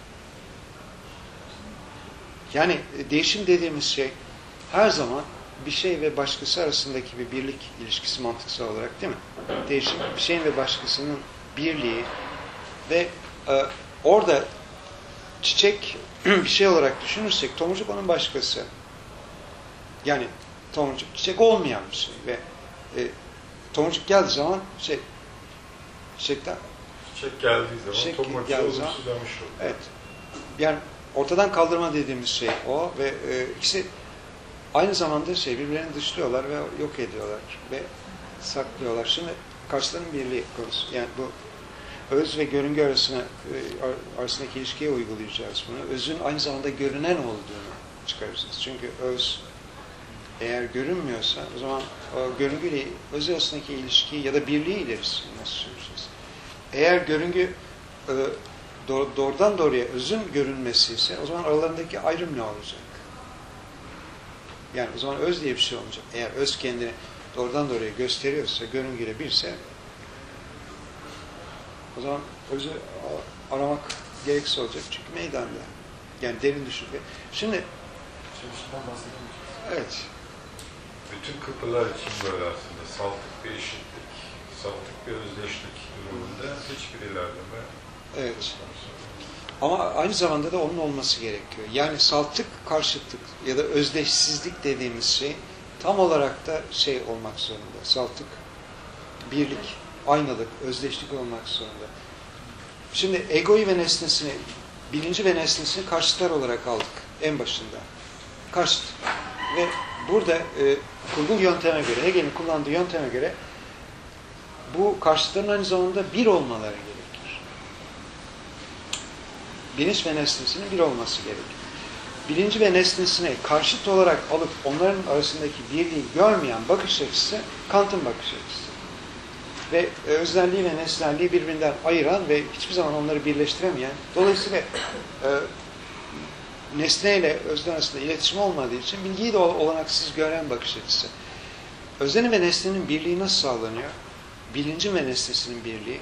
Yani değişim dediğimiz şey her zaman bir şey ve başkası arasındaki bir birlik ilişkisi mantıksal olarak değil mi? Değişim bir şeyin ve başkasının birliği ve orada çiçek bir şey olarak düşünürsek tomurcuk onun başkası. Yani tomurcuk çiçek olmayan bir şey ve tomurcuk geldiği zaman çiçekten Çiçek geldiği zaman Çiçek tomurcuğu geldiği zaman- olumsuzlamış olur. evet. Yani ortadan kaldırma dediğimiz şey o ve ikisi aynı zamanda birbirlerini dışlıyorlar ve yok ediyorlar ve saklıyorlar. Şimdi karşıların birliği konusu. Yani bu öz ve görüngü arasındaki ilişkiye uygulayacağız bunu. Özün aynı zamanda görünen olduğunu çıkaracağız. Çünkü öz eğer görünmüyorsa o zaman o görüngüyle öz arasındaki ilişkiyi ya da birliği ilerisini nasıl süreceğiz? Eğer görüngü doğrudan doğruya özün görünmesi ise o zaman aralarındaki ayrım ne olacak? Yani o zaman öz diye bir şey olmayacak. Eğer öz kendini doğrudan doğruya gösteriyorsa, görüngüyle birse o zaman özü aramak gereksiz olacak. Çünkü meydanda. Yani derin düşünce. Şimdi Çelişkiden bahsedilmiş. evet. Bütün kapılar için böyle aslında saltık bir eşitlik, saltık bir özdeşlik durumunda hiçbir ilerleme. Evet. Ama aynı zamanda da onun olması gerekiyor. Yani saltık karşıtlık ya da özdeşsizlik dediğimiz şey tam olarak da olmak zorunda. Saltık, birlik, aynalık, özdeşlik olmak zorunda. Şimdi egoyu ve nesnesini, bilinci ve nesnesini karşıtlar olarak aldık en başında. Karşıt. Ve burada kurgul yönteme göre, Hegel'in kullandığı yönteme göre bu karşıtların aynı zamanda bir olmaları gerekir. Bilinç ve nesnesinin bir olması gerekir. Bilinci ve nesnesine karşıt olarak alıp onların arasındaki birliği görmeyen bakış açısı Kant'ın bakış açısı. Ve öznelliği ve nesnelliği birbirinden ayıran ve hiçbir zaman onları birleştiremeyen, dolayısıyla nesneyle özne arasında iletişim olmadığı için bilgiyi de olanaksız gören bakış açısı. Öznenin ve nesnenin birliği nasıl sağlanıyor? Bilincin ve nesnesinin birliği.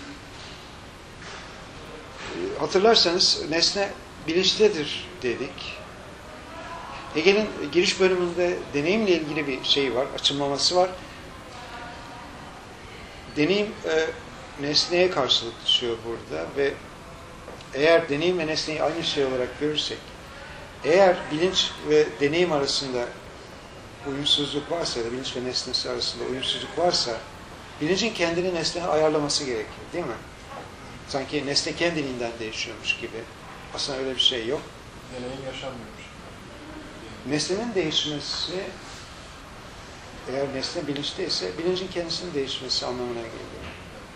Hatırlarsanız nesne bilinçtedir dedik. Hegel'in giriş bölümünde deneyimle ilgili bir şey var, açımlaması var. Deneyim nesneye karşılık düşüyor burada ve eğer deneyim ve nesneyi aynı şey olarak görürsek, eğer bilinç ve deneyim arasında uyumsuzluk varsa ya da bilinç ve nesnesi arasında uyumsuzluk varsa bilincin kendini nesneye ayarlaması gerekir, değil mi? Sanki nesne kendiliğinden değişiyormuş gibi. Aslında öyle bir şey yok. Deneyim yaşanmıyormuş. Nesnenin değişmesi, eğer nesne bilinçteyse bilincin kendisinin değişmesi anlamına geliyor.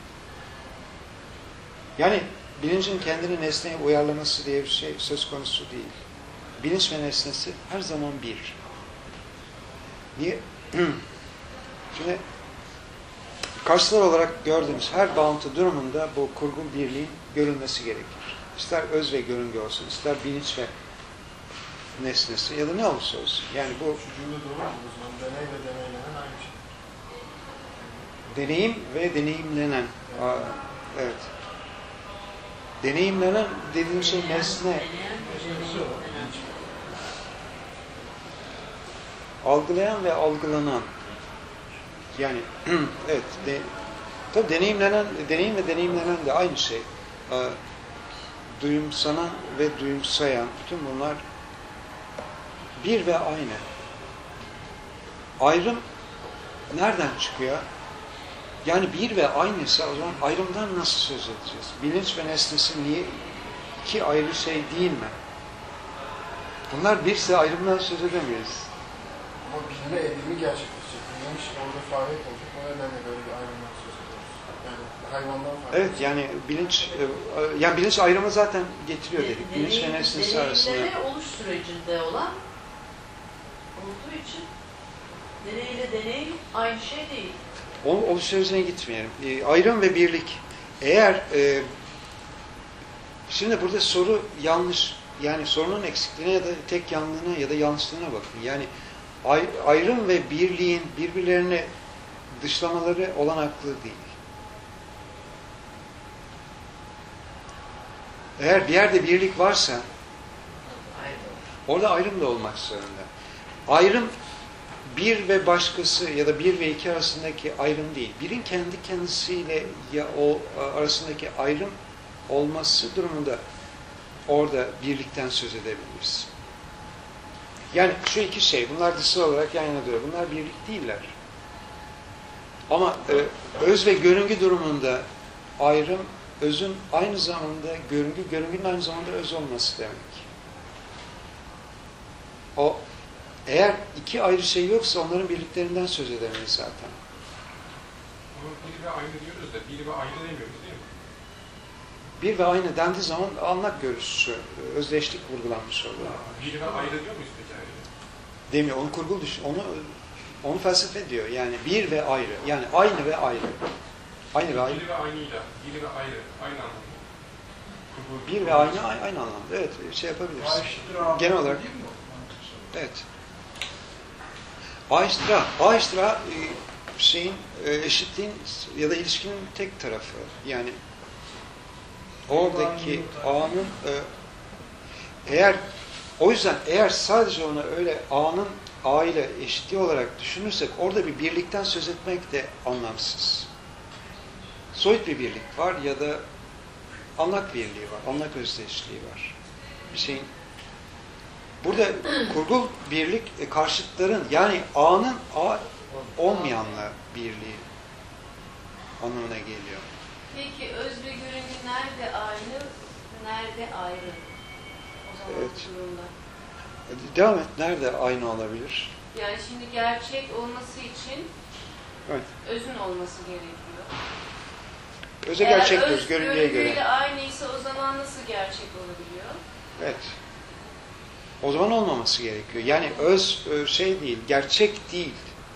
Yani bilincin kendini nesneye uyarlaması diye bir şey söz konusu değil. Bilinç ve nesnesi her zaman bir. Niye? Şimdi karşılar olarak gördüğümüz her bağıntı durumunda bu kurgul birliğin görülmesi gerekir. İster öz ve görüngü olsun, ister bilinç ve nesnesi ya da ne olursa olsun. Yani bu Şu cümle doğru mu? O zaman deney ve deneylenen aynı şey. deneyim ve deneyimlenen. Evet. Deneyimlenen dediğim şey nesne. Algılayan ve algılanan. Yani evet. Tabii deneyim ve deneyimlenen de aynı şey. Duyumsanan ve duyumsayan, bütün bunlar bir ve aynı. Ayrım nereden çıkıyor? Yani bir ve aynıysa o zaman ayrımdan nasıl söz edeceğiz? Bilinç ve nesnesi niye iki ayrı şey değil mi? Bunlar birse ayrımdan söz edemeyiz. Ama bilme evrimi gerçekleşecek. Bilinç orada faaliyet olacak. O nedenle böyle bir ayrımdan söz ediyoruz. Yani hayvandan farklı. Evet, yani bilinç ayrımı zaten getiriyor dedik. Bilinç ve nesnesi arasında. Deneyimleme oluş sürecinde olan olduğu için deneyle deneyim aynı şey değil. Oluş sürecine gitmeyelim. Ayrım ve birlik. Eğer şimdi burada soru yanlış. Yani sorunun eksikliğine ya da tek yanlılığına ya da yanlışlığına bakın. Yani ayrım ve birliğin birbirlerini dışlamaları olanaklı değil. Eğer bir yerde birlik varsa orada ayrım da olmak zorunda. Ayrım bir ve başkası ya da bir ve iki arasındaki ayrım değil. Birin kendi kendisiyle arasındaki ayrım olması durumunda orada birlikten söz edebiliriz. Yani şu iki şey, bunlar dışsal olarak yan yana duruyor. Bunlar birlik değiller. Ama öz ve görüngü durumunda ayrım, özün aynı zamanda görüngü, görüngünün aynı zamanda öz olması demek. Eğer iki ayrı şey yoksa onların birliklerinden söz edemeyiz zaten. Ama bir ve aynı diyoruz da bir ve aynı demiyoruz değil mi? Bir ve aynı dendiği zaman anlak görüşü, özdeşlik vurgulanmış oluyor. Bir ve ayrı diyor muyuz peki ayrı? Demiyor, onu kurgul düşün, onu felsefe diyor. Yani bir ve ayrı, yani aynı ve ayrı. Aynı ve ayrı. Bir ve aynıyla, bir ve ayrı, aynı anlamda. Bir ve aynı anlamda. Evet, şey yapabiliriz. Genel olarak. Evet. A-iştira şeyin eşitliğin ya da ilişkinin tek tarafı. Yani oradaki A'nın o yüzden eğer sadece onu öyle A'nın A ile eşitliği olarak düşünürsek orada bir birlikten söz etmek de anlamsız. Soyut bir birlik var ya da anlak birliği var, anlak özdeşliği var. Bir şeyin burada kurgul birlik karşıtların yani A'nın A olmayanla birliği anlamına geliyor. Peki öz ve görüngü nerede aynı, nerede ayrı? O zaman Evet. durumda. Devam et. Nerede aynı olabilir? Yani şimdi gerçek olması için Evet. özün olması gerekiyor. Öze Eğer gerçek öz göz, görüngüye görüngüyle göre. aynıysa o zaman nasıl gerçek olabiliyor? Evet. O zaman olmaması gerekiyor. Yani öz şey değil, gerçek değil.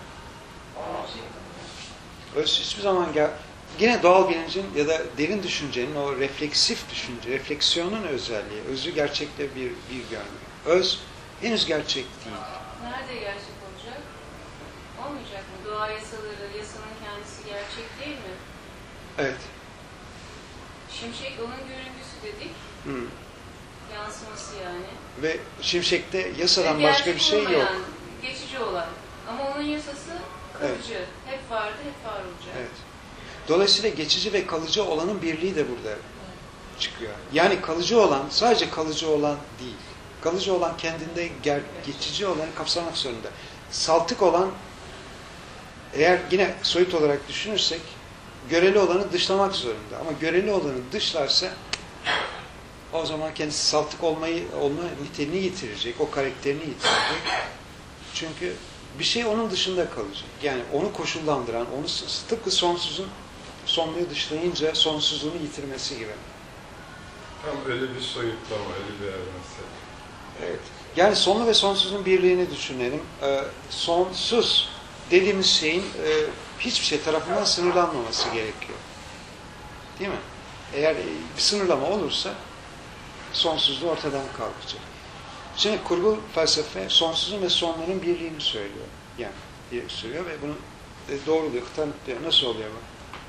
Öz hiçbir zaman yine doğal bilincin ya da derin düşüncenin o refleksif düşünce, refleksiyonun özelliği, özü gerçekle bir görmüyor. Öz henüz gerçek değil. Nerede gerçek olacak? Olmayacak mı? Doğa yasaları, yasanın kendisi gerçek değil mi? Evet. Şimşek onun görüntüsü dedik. Hı. Yansıması yani. Ve şimşekte yasadan Ve başka gerçek bir şey yok. olmayan, geçici olan. Ama onun yasası kalıcı. Hep vardı, hep var olacak. Evet. Dolayısıyla geçici ve kalıcı olanın birliği de burada çıkıyor. Yani kalıcı olan sadece kalıcı olan değil. Kalıcı olan kendinde geçici olanı kapsamak zorunda. Saltık olan eğer yine soyut olarak düşünürsek göreli olanı dışlamak zorunda. Ama göreli olanı dışlarsa o zaman kendisi saltık olma niteliğini yitirecek, o karakterini yitirecek. Çünkü bir şey onun dışında kalacak. Yani onu koşullandıran, onu tıpkı sonsuzun sonluğu dışlayınca sonsuzluğunu yitirmesi gibi. Tam öyle bir soyutlama, öyle bir evrensel. Evet. Yani sonlu ve sonsuzun birliğini düşünelim. Sonsuz dediğimiz şeyin hiçbir şey tarafından sınırlanmaması gerekiyor. Değil mi? Eğer bir sınırlama olursa sonsuzluğu ortadan kalkacak. Şimdi kurgu felsefe sonsuzun ve sonlunun birliğini söylüyor. Yani söylüyor ve bunu doğruluyor, tanıtlıyor. Nasıl oluyor bu?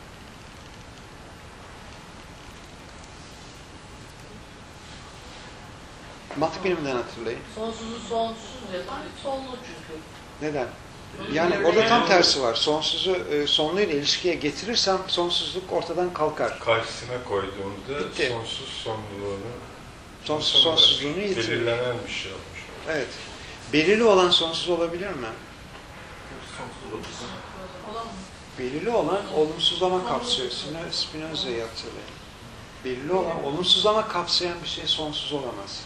Mantık biliminden hatırlayın. Sonsuzu sonsuz yapan sonlu çünkü. Neden? Yani orada tam tersi var. Sonsuzu sonluyla ilişkiye getirirsem sonsuzluk ortadan kalkar. Karşısına koyduğunda Bitti. sonsuz sonluluğunu Sonsuzluğunu yitirir. belirlenen bir şey olmuş. Evet. Belirli olan sonsuz olabilir mi? sonsuz olsun. Olamaz. Belirli olan olumsuzlama kapsıyor. Spinoza'yı hatırlayın. Belirli olan olumsuzlama kapsayan bir şey sonsuz olamaz.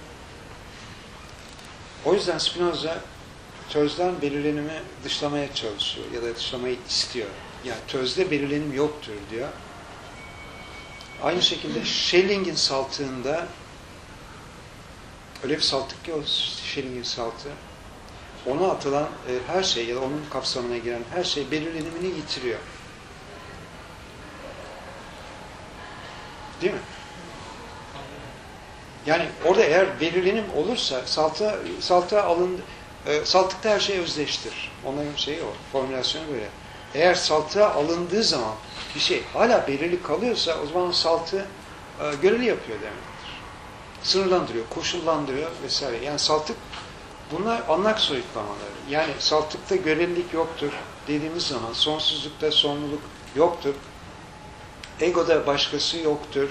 O yüzden Spinoza tözden belirlenimi dışlamaya çalışıyor ya da dışlamayı istiyor. Yani tözde belirlenim yoktur diyor. Aynı şekilde Schelling'in saltığında öyle bir saltık ki o Schelling'in saltığı ona atılan her şey ya da onun kapsamına giren her şey belirlenimini yitiriyor. Değil mi? Yani orada eğer belirlenim olursa saltığa alındı, saltıkta her şey özdeştir. Onların şeyi o, formülasyonu böyle. Eğer saltığa alındığı zaman bir şey hala belirli kalıyorsa o zaman saltı göreli yapıyor demektir. Sınırlandırıyor, koşullandırıyor vesaire. Yani saltık bunlar anlak soyutlamaları. Yani saltıkta görelilik yoktur dediğimiz zaman sonsuzlukta sonluluk yoktur. Egoda başkası yoktur.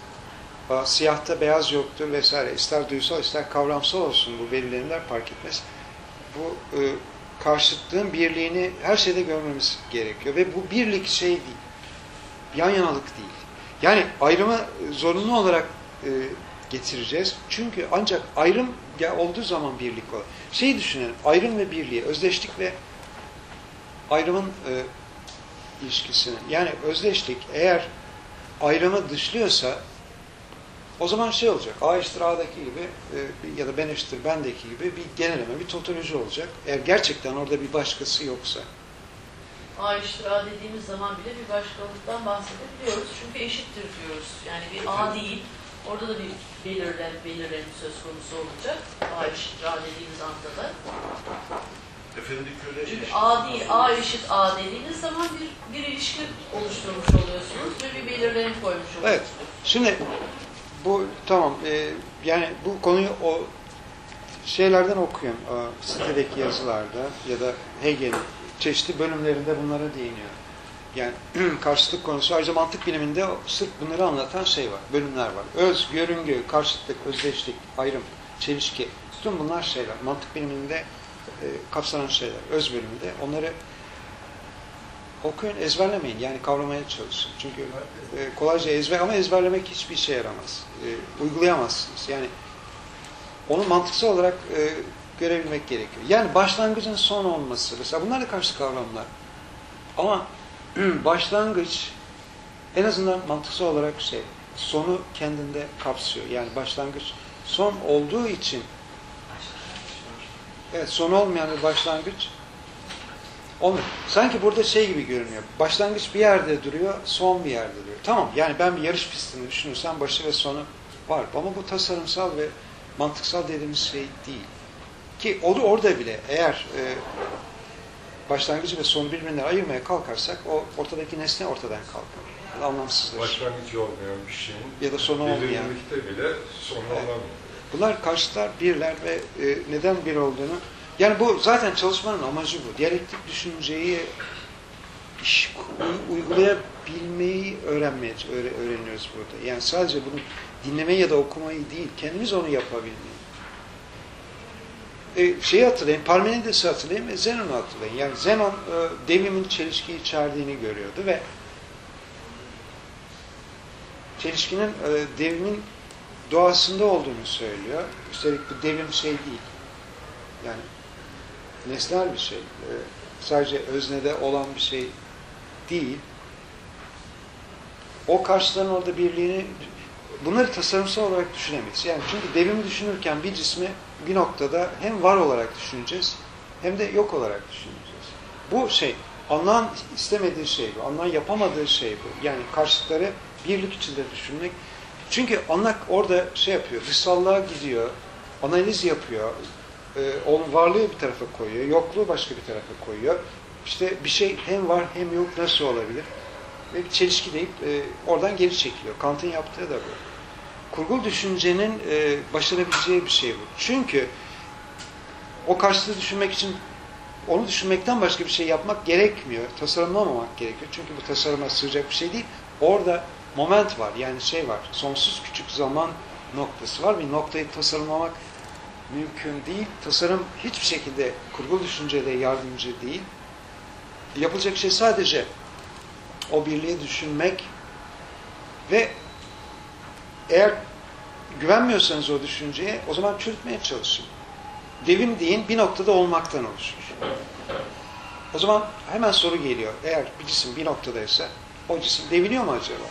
Siyahta beyaz yoktur vesaire. İster duysal ister kavramsal olsun bu belirlenimler fark etmez. Bu karşıtlığın birliğini her şeyde görmemiz gerekiyor. Ve bu birlik şey değil. Yan yanalık değil. Yani ayrımı zorunlu olarak getireceğiz. Çünkü ancak ayrım olduğu zaman birlik olur. Şeyi düşünün, ayrım ve birliği, özdeşlik ve ayrımın ilişkisini. Yani özdeşlik eğer ayrımı dışlıyorsa o zaman şey olacak, A eşittir A'daki gibi ya da ben eşittir bendeki gibi bir genelleme, bir totoloji olacak. Eğer gerçekten orada bir başkası yoksa. A eşittir A dediğimiz zaman bile bir başkalıktan bahsedebiliyoruz. Çünkü eşittir diyoruz. Yani bir A değil, orada da bir belirlenim söz konusu olacak. A eşittir A dediğimiz anda da. Efendi köle Çünkü A değil, A eşit A dediğiniz zaman bir ilişki oluşturmuş oluyorsunuz ve bir belirlenim koymuş oluyorsunuz. Evet, şimdi bu tamam, yani bu konuyu o şeylerden okuyun, sitedeki yazılarda ya da Hegel'in çeşitli bölümlerinde bunlara değiniyor. Yani karşıtlık konusu, ayrıca mantık biliminde sırf bunları anlatan şey var, bölümler var. Öz, görüngü, karşıtlık, özdeşlik, ayrım, çelişki, bütün bunlar şeyler. Mantık biliminde kapsanan şeyler, öz bölümünde. Onları okuyun, ezberlemeyin. Yani kavramaya çalışın. Çünkü kolayca ama ezberlemek hiçbir işe yaramaz. Uygulayamazsınız. Yani onu mantıksal olarak görebilmek gerekiyor. Yani başlangıcın son olması. Mesela bunlar da karşı kavramlar. Ama başlangıç en azından mantıksal olarak sonu kendinde kapsıyor. Yani başlangıç son olduğu için evet, son olmayan bir başlangıç olmuyor. Sanki burada şey gibi görünüyor. Başlangıç bir yerde duruyor, son bir yerde duruyor. Tamam, yani ben bir yarış pistini düşünürsem başı ve sonu var. Ama bu tasarımsal ve mantıksal dediğimiz şey değil. Ki orada bile eğer başlangıcı ve sonu birbirinden ayırmaya kalkarsak o ortadaki nesne ortadan kalkar. Anlamsızlaşır. Başlangıcı olmayan bir şeyin ya da sonu olmayan. belirlilikte bile sonu olamıyor. Bunlar karşıtlar, birler ve neden bir olduğunu. Yani bu zaten çalışmanın amacı bu. Diyalektik düşünceyi uygulayabilmeyi öğreniyoruz burada. Yani sadece bunu dinlemeyi ya da okumayı değil, kendimiz onu yapabilmeyi. Şeyi hatırlayın, Parmenides'i hatırlayın ve Zenon'u hatırlayın. Yani Zenon devimin çelişki içerdiğini görüyordu ve çelişkinin devimin doğasında olduğunu söylüyor. Üstelik bu devrim şey değil. Yani nesnel bir şey. Sadece öznede olan bir şey değil. O karşıların orada birliğini, bunları tasarımsal olarak düşünemeyiz. Yani çünkü devrimi düşünürken bir cismi bir noktada hem var olarak düşüneceğiz hem de yok olarak düşüneceğiz. Bu şey, anlam istemediği şey bu. Anlam yapamadığı şey bu. Yani karşıtları birlik içinde düşünmek. Çünkü anlam orada şey yapıyor, dışsallığa gidiyor, analiz yapıyor, onun varlığı bir tarafa koyuyor, yokluğu başka bir tarafa koyuyor. İşte bir şey hem var hem yok nasıl olabilir? Ve bir çelişki deyip oradan geri çekiliyor. Kant'ın yaptığı da bu. Kurgul düşüncenin başarabileceği bir şey bu. Çünkü o karşıtı düşünmek için onu düşünmekten başka bir şey yapmak gerekmiyor. Tasarımlamamak gerekiyor. Çünkü bu tasarıma sığacak bir şey değil. Orada moment var. Yani şey var. Sonsuz küçük zaman noktası var. Bir noktayı tasarımlamak mümkün değil. Tasarım hiçbir şekilde kurgulu düşüncede yardımcı değil. Yapılacak şey sadece o birliği düşünmek ve eğer güvenmiyorsanız o düşünceye o zaman çürütmeye çalışın. Devim deyin bir noktada olmaktan oluşur. O zaman hemen soru geliyor. Eğer bir cisim bir noktadaysa o cisim deviniyor mu acaba?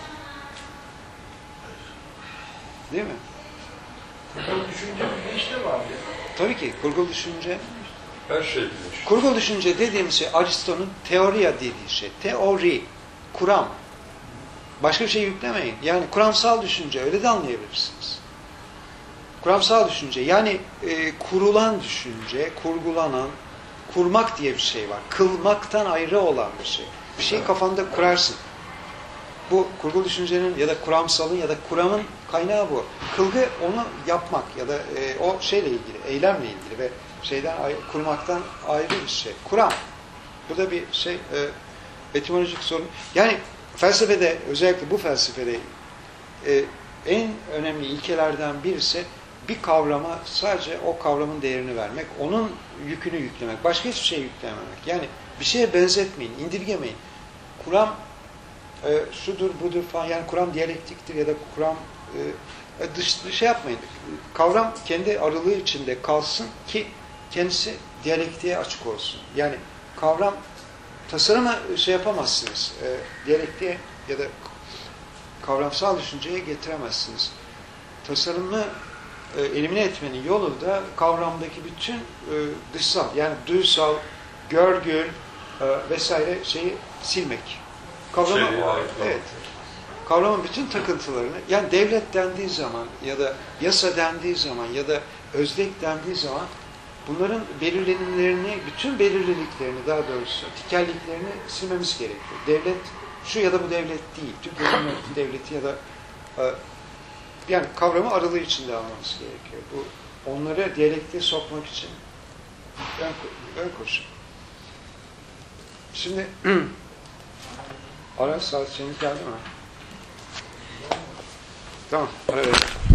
Değil mi? Kurgulu düşünce bir işte mi abi? Tabii ki kurgulu düşünce. Her şey bilir. Kurgulu düşünce dediğimiz şey Aristo'nun teoriya dediği şey. Teori, kuram. Başka bir şey yüklemeyin. Yani kuramsal düşünce öyle de anlayabilirsiniz. Kuramsal düşünce yani kurulan düşünce, kurgulanan, kurmak diye bir şey var. Kılmaktan ayrı olan bir şey. Bir şeyi kafanda kurarsın. Bu kurgulu düşüncenin ya da kuramsalın ya da kuramın kaynağı bu. Kılgı onu yapmak ya da o şeyle ilgili, eylemle ilgili ve kurmaktan ayrı bir şey. Kuram. Burada bir şey etimolojik sorun. Yani felsefede özellikle bu felsefede en önemli ilkelerden birisi bir kavrama sadece o kavramın değerini vermek, onun yükünü yüklemek, başka hiçbir şey yüklememek. Yani bir şeye benzetmeyin, indirgemeyin. Kuram şudur budur falan yani kuram diyalektiktir ya da kuram şey yapmayın. Kavram kendi aralığı içinde kalsın ki kendisi diyalektiğe açık olsun. Yani kavram tasarıma şey yapamazsınız. Diyalektiğe ya da kavramsal düşünceye getiremezsiniz. Tasarımı elimine etmenin yolu da kavramdaki bütün dışsal yani duysal, görgül vesaire şeyi silmek. Evet. Kavramın bütün takıntılarını yani devlet dendiği zaman ya da yasa dendiği zaman ya da özlek dendiği zaman bunların belirlenimlerini, bütün belirliliklerini daha doğrusu tikelliklerini silmemiz gerekiyor. Devlet şu ya da bu devlet değil. Türkiye Cumhuriyeti Devleti ya da yani kavramı aralığı içinde almamız gerekiyor. Bu onları diyalektiğe sokmak için ön koşu. Şimdi ara saat geldi mi? Tamam, ara verelim.